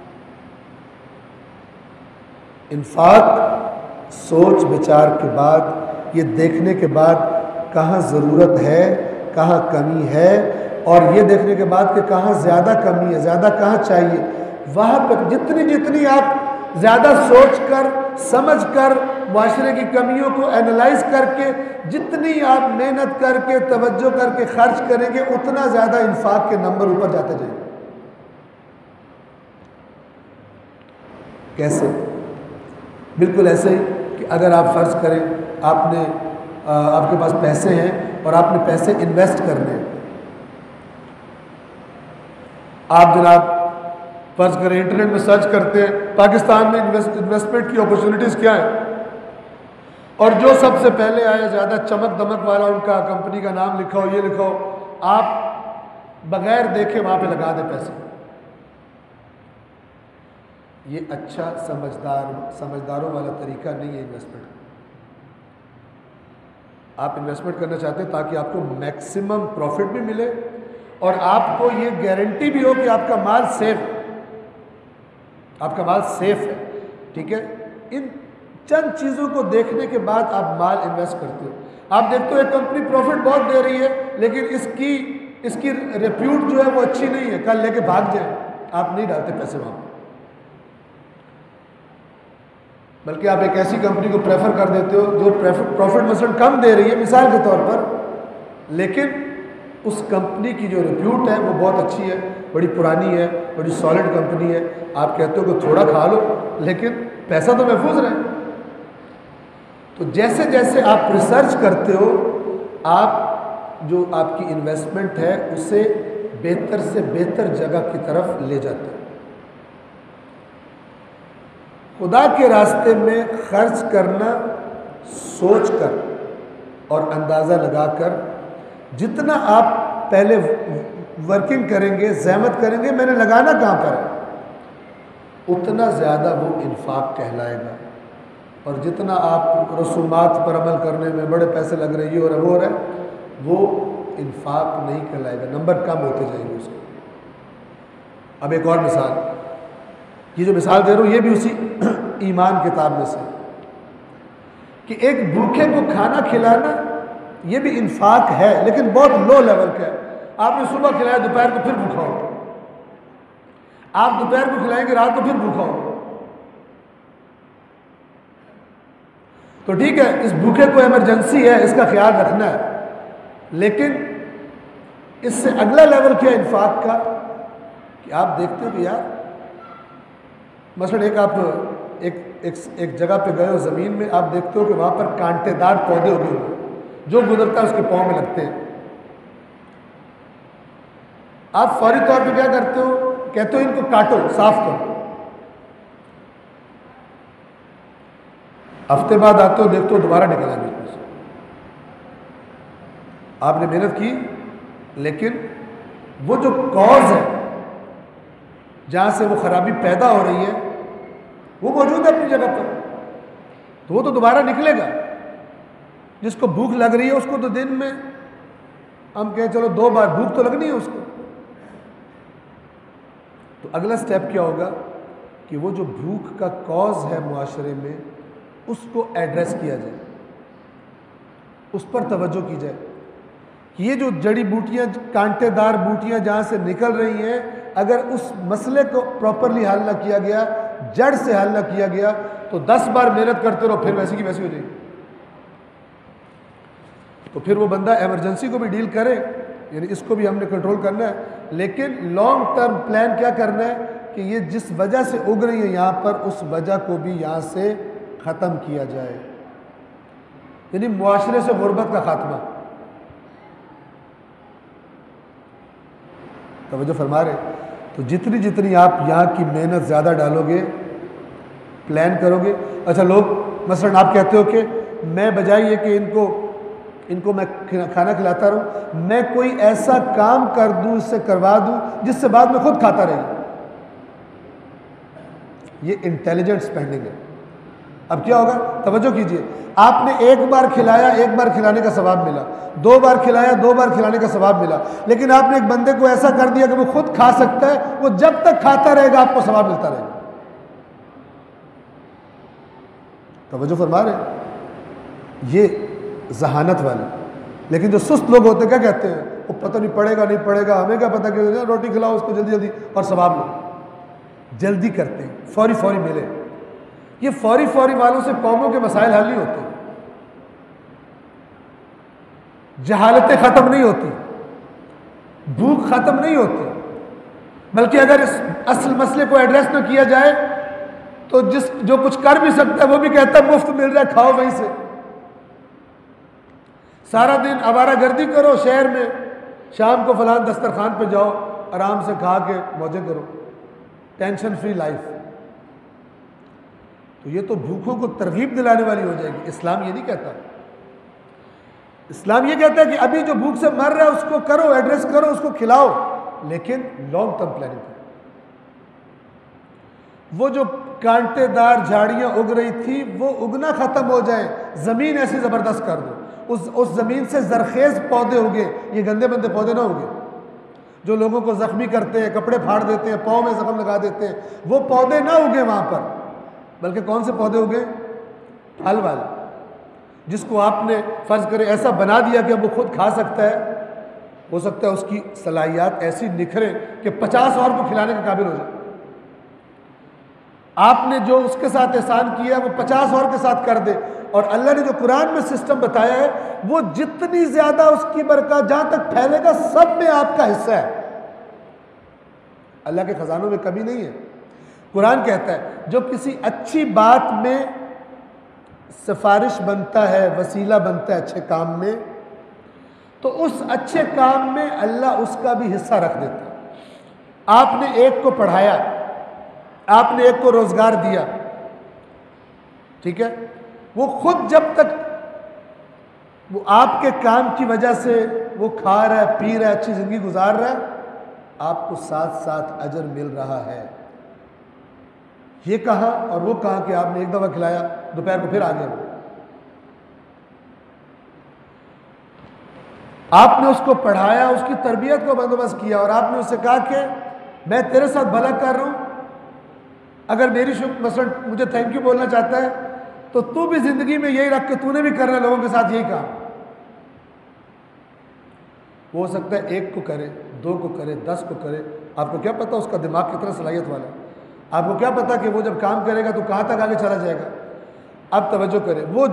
انفاق سوچ بچار کے بعد، یہ دیکھنے کے بعد کہاں ضرورت ہے، کہاں کمی ہے، اور یہ دیکھنے کے بعد کہ کہاں زیادہ کمی ہے، زیادہ کہاں چاہیے، وہاں پہ جتنی آپ زیادہ سوچ کر سمجھ کر معاشرے کی کمیوں کو اینالائز کر کے جتنی آپ محنت کر کے توجہ کر کے خرچ کریں گے، اتنا زیادہ انفاق کے نمبر اوپر جاتے جائیں گے۔ کیسے؟ بالکل ایسے ہی کہ اگر آپ فرض کریں آپ کے پاس پیسے ہیں اور آپ نے پیسے انویسٹ کرنے ہیں، آپ جناب فرض کریں انٹرنیٹ میں سرچ کرتے ہیں پاکستان میں انویسٹمنٹ کی اپرچونٹیز کیا ہیں، اور جو سب سے پہلے آئے زیادہ چمک دمک والا ان کا کمپنی کا نام لکھا ہو، یہ لکھا ہو، آپ بغیر دیکھے وہاں پہ لگا دیں پیسے۔ یہ اچھا سمجھداروں والا طریقہ نہیں ہے انویسٹمنٹ۔ آپ انویسٹمنٹ کرنا چاہتے ہیں تاکہ آپ کو میکسیمم پروفٹ بھی ملے اور آپ کو یہ گارنٹی بھی ہو کہ آپ کا مال سیف ہے، آپ کا مال سیف ہے، ٹھیک ہے۔ ان چند چیزوں کو دیکھنے کے بعد آپ مال انویسٹ کرتے ہو۔ آپ دیکھتے ہو ایک کمپنی پروفٹ بہت دے رہی ہے لیکن اس کی ریپیوٹ جو ہے وہ اچھی نہیں ہے، کل لے کے بھاگ جائیں، آپ نہیں ڈالتے پیسے وہاں، بلکہ آپ ایک ایسی کمپنی کو پریفر کر دیتے ہو جو پروفٹ مثلا کم دے رہی ہے مثال کے طور پر، لیکن اس کمپنی کی جو ریپیوٹ ہے وہ بہت اچھی ہے، بڑی پرانی ہے، بڑی سالڈ کمپنی ہے۔ آپ کہتے ہو کہ تھوڑا کھا لو لیکن پیسہ تو محفوظ رہے۔ تو جیسے جیسے آپ ریسرچ کرتے ہو، آپ جو آپ کی انویسٹمنٹ ہے اسے بہتر سے بہتر جگہ کی طرف لے جاتے ہو۔ خدا کے راستے میں خرچ کرنا سوچ کر اور اندازہ لگا کر، جتنا آپ پہلے ورکنگ کریں گے، زحمت کریں گے، میں نے لگانا کہاں پر ہے، اتنا زیادہ وہ انفاق کہلائے گا۔ اور جتنا آپ رسومات پر عمل کرنے میں بڑے پیسے لگ رہے ہیں اور وہ ہے، وہ انفاق نہیں کہلائے گا، نمبر کم ہوتے جائیں گے اس کے۔ اب ایک اور مثال، یہ جو مثال دے رہا ہوں یہ بھی اسی ایمان کتاب میں سے، کہ ایک بھوکے کو کھانا کھلانا یہ بھی انفاق ہے لیکن بہت لو لیول کا ہے۔ آپ نے صبح کھلایا، دوپہر کو پھر بھوکا ہو، آپ دوپہر کو کھلائیں گے، رات کو پھر بھوکا ہو، تو ٹھیک ہے اس بھوکے کو ایمرجنسی ہے، اس کا خیال رکھنا ہے، لیکن اس سے اگلا لیول کیا انفاق کا، کہ آپ دیکھتے ہو کہ یار مثلا آپ ایک جگہ پہ گئے ہو زمین میں، آپ دیکھتے ہو کہ وہاں پر کانٹے دار پودے اگے ہوئے، جو گزرتا ہے اس کے پاؤں میں لگتے ہیں، آپ فوری طور پہ کیا کرتے ہو، کہتے ہو ان کو کاٹو، صاف کرو۔ ہفتے بعد آتے ہو، دیکھتے ہو دوبارہ نکلا بالکل سے، آپ نے محنت کی لیکن وہ جو کاز ہے جہاں سے وہ خرابی پیدا ہو رہی ہے وہ موجود ہے اپنی جگہ پر، تو وہ تو دوبارہ نکلے گا۔ جس کو بھوک لگ رہی ہے اس کو تو دن میں ہم کہیں چلو 2 بار بھوک تو لگنی ہے اس کو، تو اگلا سٹیپ کیا ہوگا کہ وہ جو بھوک کا کاز ہے معاشرے میں اس کو ایڈریس کیا جائے، اس پر توجہ کی جائے کہ یہ جو جڑی بوٹیاں، کانٹے دار بوٹیاں جہاں سے نکل رہی ہیں، اگر اس مسئلے کو پراپرلی حل نہ کیا گیا، جڑ سے حل نہ کیا گیا، تو 10 بار محنت کرتے رہو پھر ویسی کی ویسی ہو جائے گی۔ تو پھر وہ بندہ ایمرجنسی کو بھی ڈیل کرے، یعنی اس کو بھی ہم نے کنٹرول کرنا ہے، لیکن لانگ ٹرم پلان کیا کرنا ہے کہ یہ جس وجہ سے اگ رہی ہے یہاں پر، اس وجہ کو بھی یہاں سے ختم کیا جائے، یعنی معاشرے سے غربت کا خاتمہ۔ توجہ فرما رہے، تو جتنی آپ یہاں کی محنت زیادہ ڈالو گے، پلان کرو گے۔ اچھا لوگ مثلا آپ کہتے ہو کہ میں بجائے یہ کہ ان کو میں کھانا کھلاتا رہوں، میں کوئی ایسا کام کر دوں، اس سے کروا دوں جس سے بعد میں خود کھاتا رہے، یہ انٹیلیجنٹ سپینڈنگ ہے۔ اب کیا ہوگا، توجہ کیجئے، آپ نے 1 بار کھلایا، 1 بار کھلانے کا ثواب ملا، 2 بار کھلایا، 2 بار کھلانے کا ثواب ملا، لیکن آپ نے ایک بندے کو ایسا کر دیا کہ وہ خود کھا سکتا ہے، وہ جب تک کھاتا رہے گا آپ کو ثواب ملتا رہے گا۔ توجہ فرما رہے، یہ ذہانت والے۔ لیکن جو سست لوگ ہوتے ہیں کیا کہتے ہیں، وہ پتہ نہیں پڑے گا نہیں پڑے گا، ہمیں کیا پتہ کہ روٹی کھلاؤ اس کو جلدی جلدی اور ثواب لو، جلدی کرتے ہیں، فوری فوری ملے۔ یہ فوری والوں سے قوموں کے مسائل حل نہیں ہوتے، جہالتیں ختم نہیں ہوتی، بھوک ختم نہیں ہوتی، بلکہ اگر اس اصل مسئلے کو ایڈریس نہ کیا جائے تو جو کچھ کر بھی سکتا ہے وہ بھی کہتا ہے مفت مل رہا ہے کھاؤ وہیں سے۔ سارا دن آوارہ گردی کرو شہر میں، شام کو فلان دسترخوان پہ جاؤ، آرام سے کھا کے موجے کرو، ٹینشن فری لائف۔ تو یہ تو بھوکوں کو ترغیب دلانے والی ہو جائے گی۔ اسلام یہ نہیں کہتا، اسلام یہ کہتا ہے کہ ابھی جو بھوک سے مر رہا ہے اس کو کرو، ایڈریس کرو، اس کو کھلاؤ، لیکن لانگ ٹرم پلاننگ کرو۔ وہ جو کانٹے دار جھاڑیاں اگ رہی تھی وہ اگنا ختم ہو جائے، زمین ایسی زبردست کر دو، اس زمین سے زرخیز پودے ہوگے، یہ گندے بندے پودے نہ ہوگے جو لوگوں کو زخمی کرتے ہیں، کپڑے پھاڑ دیتے ہیں، پاؤں میں زخم لگا دیتے ہیں، وہ پودے نہ ہوگے وہاں پر، بلکہ کون سے پودے ہوگے؟ پھل والے، جس کو آپ نے فرض کرے ایسا بنا دیا کہ اب وہ خود کھا سکتا ہے، ہو سکتا ہے اس کی صلاحیات ایسی نکھرے کہ 50 اور کو کھلانے کے قابل ہو جائے۔ آپ نے جو اس کے ساتھ احسان کیا وہ 50 اور کے ساتھ کر دے، اور اللہ نے جو قرآن میں سسٹم بتایا ہے وہ جتنی زیادہ اس کی برکات جہاں تک پھیلے گا سب میں آپ کا حصہ ہے۔ اللہ کے خزانوں میں کمی نہیں ہے۔ قرآن کہتا ہے جو کسی اچھی بات میں سفارش بنتا ہے، وسیلہ بنتا ہے اچھے کام میں، تو اس اچھے کام میں اللہ اس کا بھی حصہ رکھ دیتا ہے۔ آپ نے ایک کو پڑھایا، آپ نے ایک کو روزگار دیا، ٹھیک ہے، وہ خود جب تک وہ آپ کے کام کی وجہ سے وہ کھا رہا ہے، پی رہا ہے، اچھی زندگی گزار رہا ہے، آپ کو ساتھ ساتھ اجر مل رہا ہے۔ یہ کہا اور وہ کہا کہ آپ نے ایک دفعہ کھلایا، دوپہر کو پھر آ گیا، آپ نے اس کو پڑھایا، اس کی تربیت کو بندوبست کیا، اور آپ نے اس سے کہا کہ میں تیرے ساتھ بھلا کر رہا ہوں، اگر میری مثلا مجھے تھینک یو بولنا چاہتا ہے تو تو بھی زندگی میں یہی رکھ کے تو نے بھی کرنا لوگوں کے ساتھ یہی کام۔ وہ ہو سکتا ہے ایک کو کرے، 2 کو کرے، 10 کو کرے، آپ کو کیا پتا اس کا دماغ کتنا صلاحیت والا ہے، آپ کو کیا پتا کہ وہ جب کام کرے گا تو کہاں تک آگے چلا جائے گا۔ اب توجہ کرے، وہ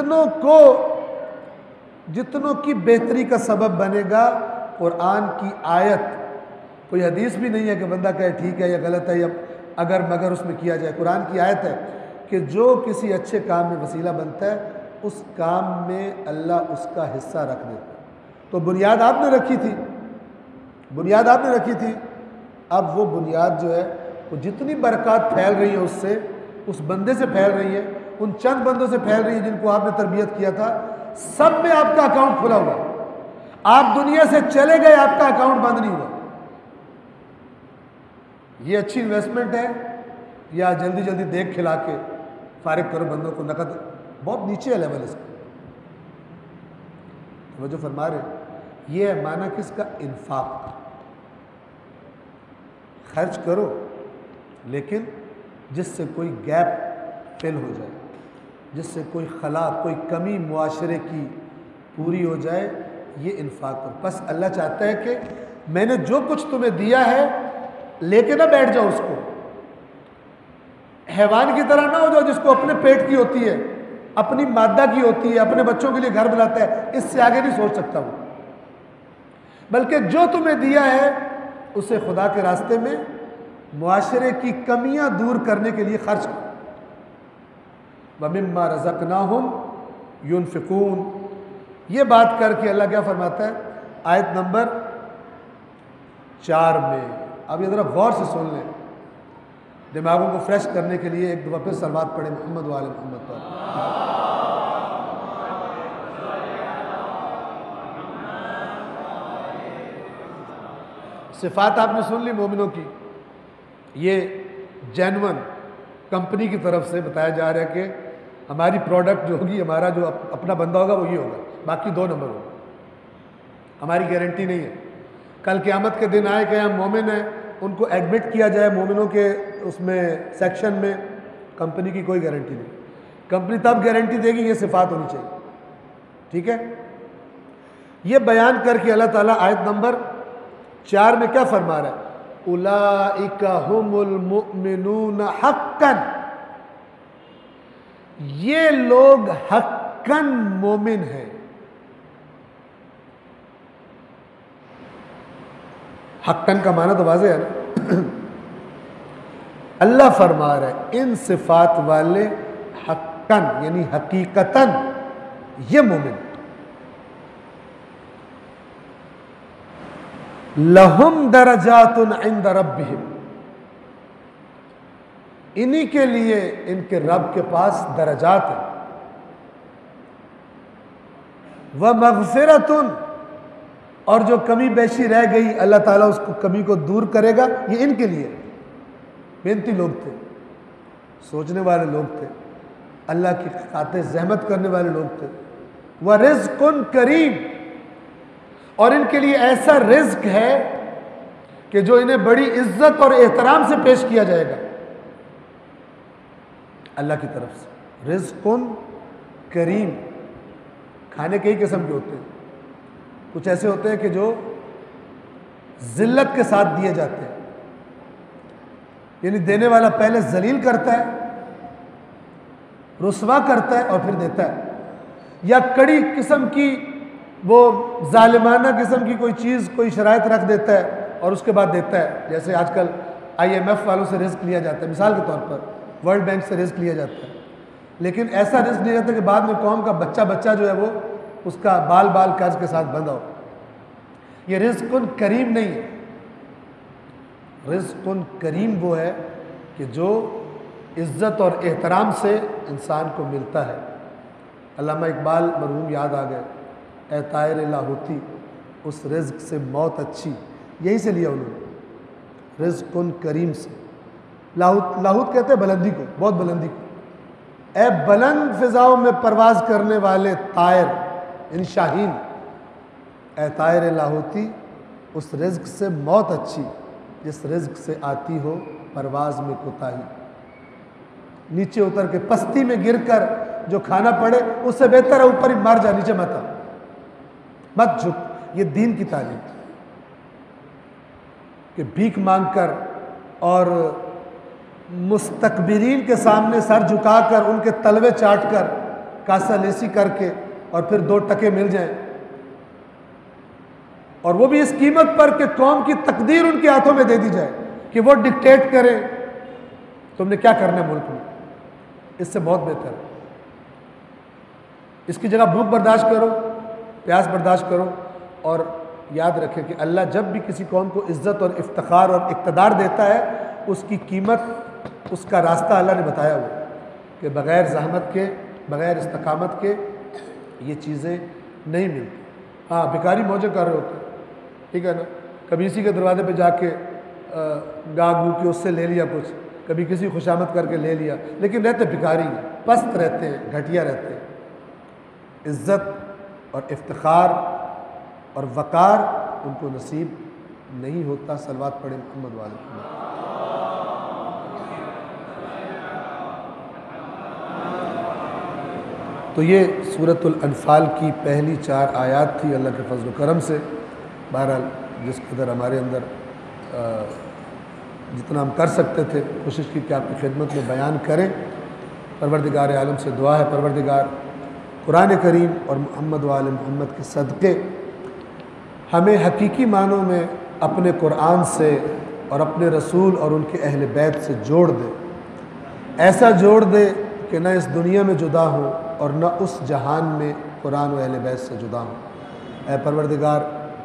جتنوں کی بہتری کا سبب بنے گا۔ قرآن کی آیت، کوئی حدیث بھی نہیں ہے کہ بندہ کہے ٹھیک ہے یا غلط ہے یا اگر مگر اس میں کیا جائے، قرآن کی آیت ہے کہ جو کسی اچھے کام میں وسیلہ بنتا ہے اس کام میں اللہ اس کا حصہ رکھ دیتا ہے۔ تو بنیاد آپ نے رکھی تھی، اب وہ بنیاد جو ہے وہ جتنی برکات پھیل رہی ہیں اس بندے سے پھیل رہی ہے، ان چند بندوں سے پھیل رہی ہے جن کو آپ نے تربیت کیا تھا، سب میں آپ کا اکاؤنٹ کھلا ہوا۔ آپ دنیا سے چلے گئے، آپ کا اکاؤنٹ بند نہیں ہوا۔ یہ اچھی انویسٹمنٹ ہے یا جلدی جلدی دیکھ کھلا کے فارغ کرو بندوں کو، نقد بہت نیچے ہے لیول اس کا۔ وہ جو فرما رہے یہ ہے معنی کس کا؟ انفاق۔ خرچ کرو لیکن جس سے کوئی گیپ فل ہو جائے، جس سے کوئی خلا، کوئی کمی معاشرے کی پوری ہو جائے، یہ انفاق کرو۔ بس اللہ چاہتا ہے کہ میں نے جو کچھ تمہیں دیا ہے لے کے نہ بیٹھ جاؤ، اس کو حیوان کی طرح نہ ہو جاؤ جس کو اپنے پیٹ کی ہوتی ہے، اپنی مادہ کی ہوتی ہے، اپنے بچوں کے لیے گھر بناتا ہے، اس سے آگے نہیں سوچ سکتا وہ، بلکہ جو تمہیں دیا ہے اسے خدا کے راستے میں معاشرے کی کمیاں دور کرنے کے لیے خرچ کرو۔ وَمِمَّا رَزَقْنَاهُمْ يُنْفِقُونَ۔ یہ بات کر کے اللہ کیا فرماتا ہے آیت نمبر 4 میں؟ اب یہ ذرا غور سے سن لیں، دماغوں کو فریش کرنے کے لیے ایک دفعہ پھر صلوات پڑھیں محمد وآل محمد پر۔ صفات آپ نے سن لی مومنوں کی، یہ جینون کمپنی کی طرف سے بتایا جا رہا ہے کہ ہماری پروڈکٹ جو ہوگی، ہمارا جو اپنا بندہ ہوگا وہ یہ ہوگا، باقی 2 نمبر ہوگا، ہماری گارنٹی نہیں ہے۔ کل قیامت کے دن آئے کہ ہم مومن ہیں، ان کو ایڈمٹ کیا جائے مومنوں کے اس میں سیکشن میں، کمپنی کی کوئی گارنٹی نہیں۔ کمپنی تب گارنٹی دے گی یہ صفات ہونی چاہیے، ٹھیک ہے۔ یہ بیان کر کے اللہ تعالیٰ آیت نمبر 4 میں کیا فرما رہا ہے؟ اولئک هم المؤمنون حقا، یہ لوگ حقا مومن ہیں۔ حقا کا معنی تو واضح ہے نا، اللہ فرما رہا ہے ان صفات والے حقا یعنی حقیقتاً یہ مومن، لہم درجات عند ربہم، انہی کے لیے ان کے رب کے پاس درجات ہیں، ومغفرۃ، اور جو کمی بیشی رہ گئی اللہ تعالیٰ اس کو کمی کو دور کرے گا، یہ ان کے لیے۔ محنتی لوگ تھے، سوچنے والے لوگ تھے، اللہ کی خاطر زحمت کرنے والے لوگ تھے، وَرِزْقٌ کریم، اور ان کے لیے ایسا رزق ہے کہ جو انہیں بڑی عزت اور احترام سے پیش کیا جائے گا اللہ کی طرف سے۔ رزقٌ کریم، کھانے کئی قسم کے ہوتے ہیں، کچھ ایسے ہوتے ہیں کہ جو ذلت کے ساتھ دیے جاتے ہیں، یعنی دینے والا پہلے ذلیل کرتا ہے، رسوا کرتا ہے اور پھر دیتا ہے، یا کڑی قسم کی وہ ظالمانہ قسم کی کوئی چیز، کوئی شرائط رکھ دیتا ہے اور اس کے بعد دیتا ہے، جیسے آج کل IMF والوں سے رزق لیا جاتا ہے، مثال کے طور پر ورلڈ بینک سے رزق لیا جاتا ہے، لیکن ایسا رزق لیا جاتا ہے کہ بعد میں قوم کا بچہ جو ہے وہ اس کا بال قرض کے ساتھ بندھا ہو۔ یہ رزق کریم نہیں ہے، رزق کریم وہ ہے کہ جو عزت اور احترام سے انسان کو ملتا ہے۔ علامہ اقبال مرحوم یاد آ گئے، اے طائر لاہوتی اس رزق سے موت اچھی، یہی سے لیا انہوں نے، رزق کریم سے۔ لاہوت کہتے ہیں بلندی کو، بہت بلندی کو، اے بلند فضاؤں میں پرواز کرنے والے طائر ان شاہین، اے طائر لاہوتی اس رزق سے موت اچھی جس رزق سے آتی ہو پرواز میں کوتاہی۔ نیچے اتر کے پستی میں گر کر جو کھانا پڑے اس سے بہتر ہے اوپر ہی مار جا، نیچے مت جھک۔ یہ دین کی تعلیم کہ بھیک مانگ کر اور مستکبرین کے سامنے سر جھکا کر ان کے تلوے چاٹ کر کاسا لیسی کر کے اور پھر 2 ٹکے مل جائیں، اور وہ بھی اس قیمت پر کہ قوم کی تقدیر ان کے ہاتھوں میں دے دی جائے کہ وہ ڈکٹیٹ کریں تم نے کیا کرنا ہے ملک میں، اس سے بہت بہتر ہے۔ اس کی جگہ بھوک برداشت کرو، پیاس برداشت کرو، اور یاد رکھیں کہ اللہ جب بھی کسی قوم کو عزت اور افتخار اور اقتدار دیتا ہے اس کی قیمت، اس کا راستہ اللہ نے بتایا ہوا کہ بغیر زحمت کے، بغیر استقامت کے یہ چیزیں نہیں ملتی۔ ہاں بھکاری موجیں کر رہے ہوتے ہیں، ٹھیک ہے نا، کبھی اسی کے دروازے پہ جا کے گا گو کے اس سے لے لیا کچھ، کبھی کسی خوشامد کر کے لے لیا، لیکن رہتے بھکاری ہیں، پست رہتے ہیں، گھٹیا رہتے ہیں۔ عزت اور افتخار اور وقار ان کو نصیب نہیں ہوتا۔ صلوات پڑھیں محمد والے محمد۔ تو یہ سورۃ الانفال کی پہلی 4 آیات تھی اللہ کے فضل و کرم سے۔ بہرحال جس قدر ہمارے اندر جتنا ہم کر سکتے تھے کوشش کی کہ آپ کی خدمت میں بیان کریں۔ پروردگار عالم سے دعا ہے پروردگار قرآن کریم اور محمد وآل محمد کے صدقے ہمیں حقیقی معنوں میں اپنے قرآن سے اور اپنے رسول اور ان کے اہل بیت سے جوڑ دے، ایسا جوڑ دے کہ نہ اس دنیا میں جدا ہو اور نہ اس جہان میں قرآن و اہل بیت سے جدا ہوں۔ اے پروردگار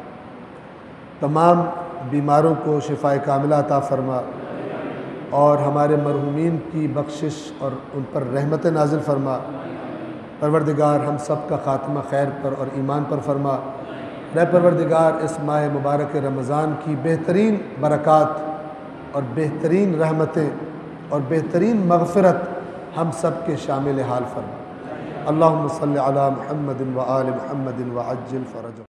تمام بیماروں کو شفاء کاملہ عطا فرما اور ہمارے مرحومین کی بخشش اور ان پر رحمت نازل فرما۔ پروردگار ہم سب کا خاتمہ خیر پر اور ایمان پر فرما۔ اے پروردگار اس ماہ مبارک رمضان کی بہترین برکات اور بہترین رحمتیں اور بہترین مغفرت ہم سب کے شامل حال فرما۔ اللہم صلی علی محمد و آل محمد وعجل فرجہ۔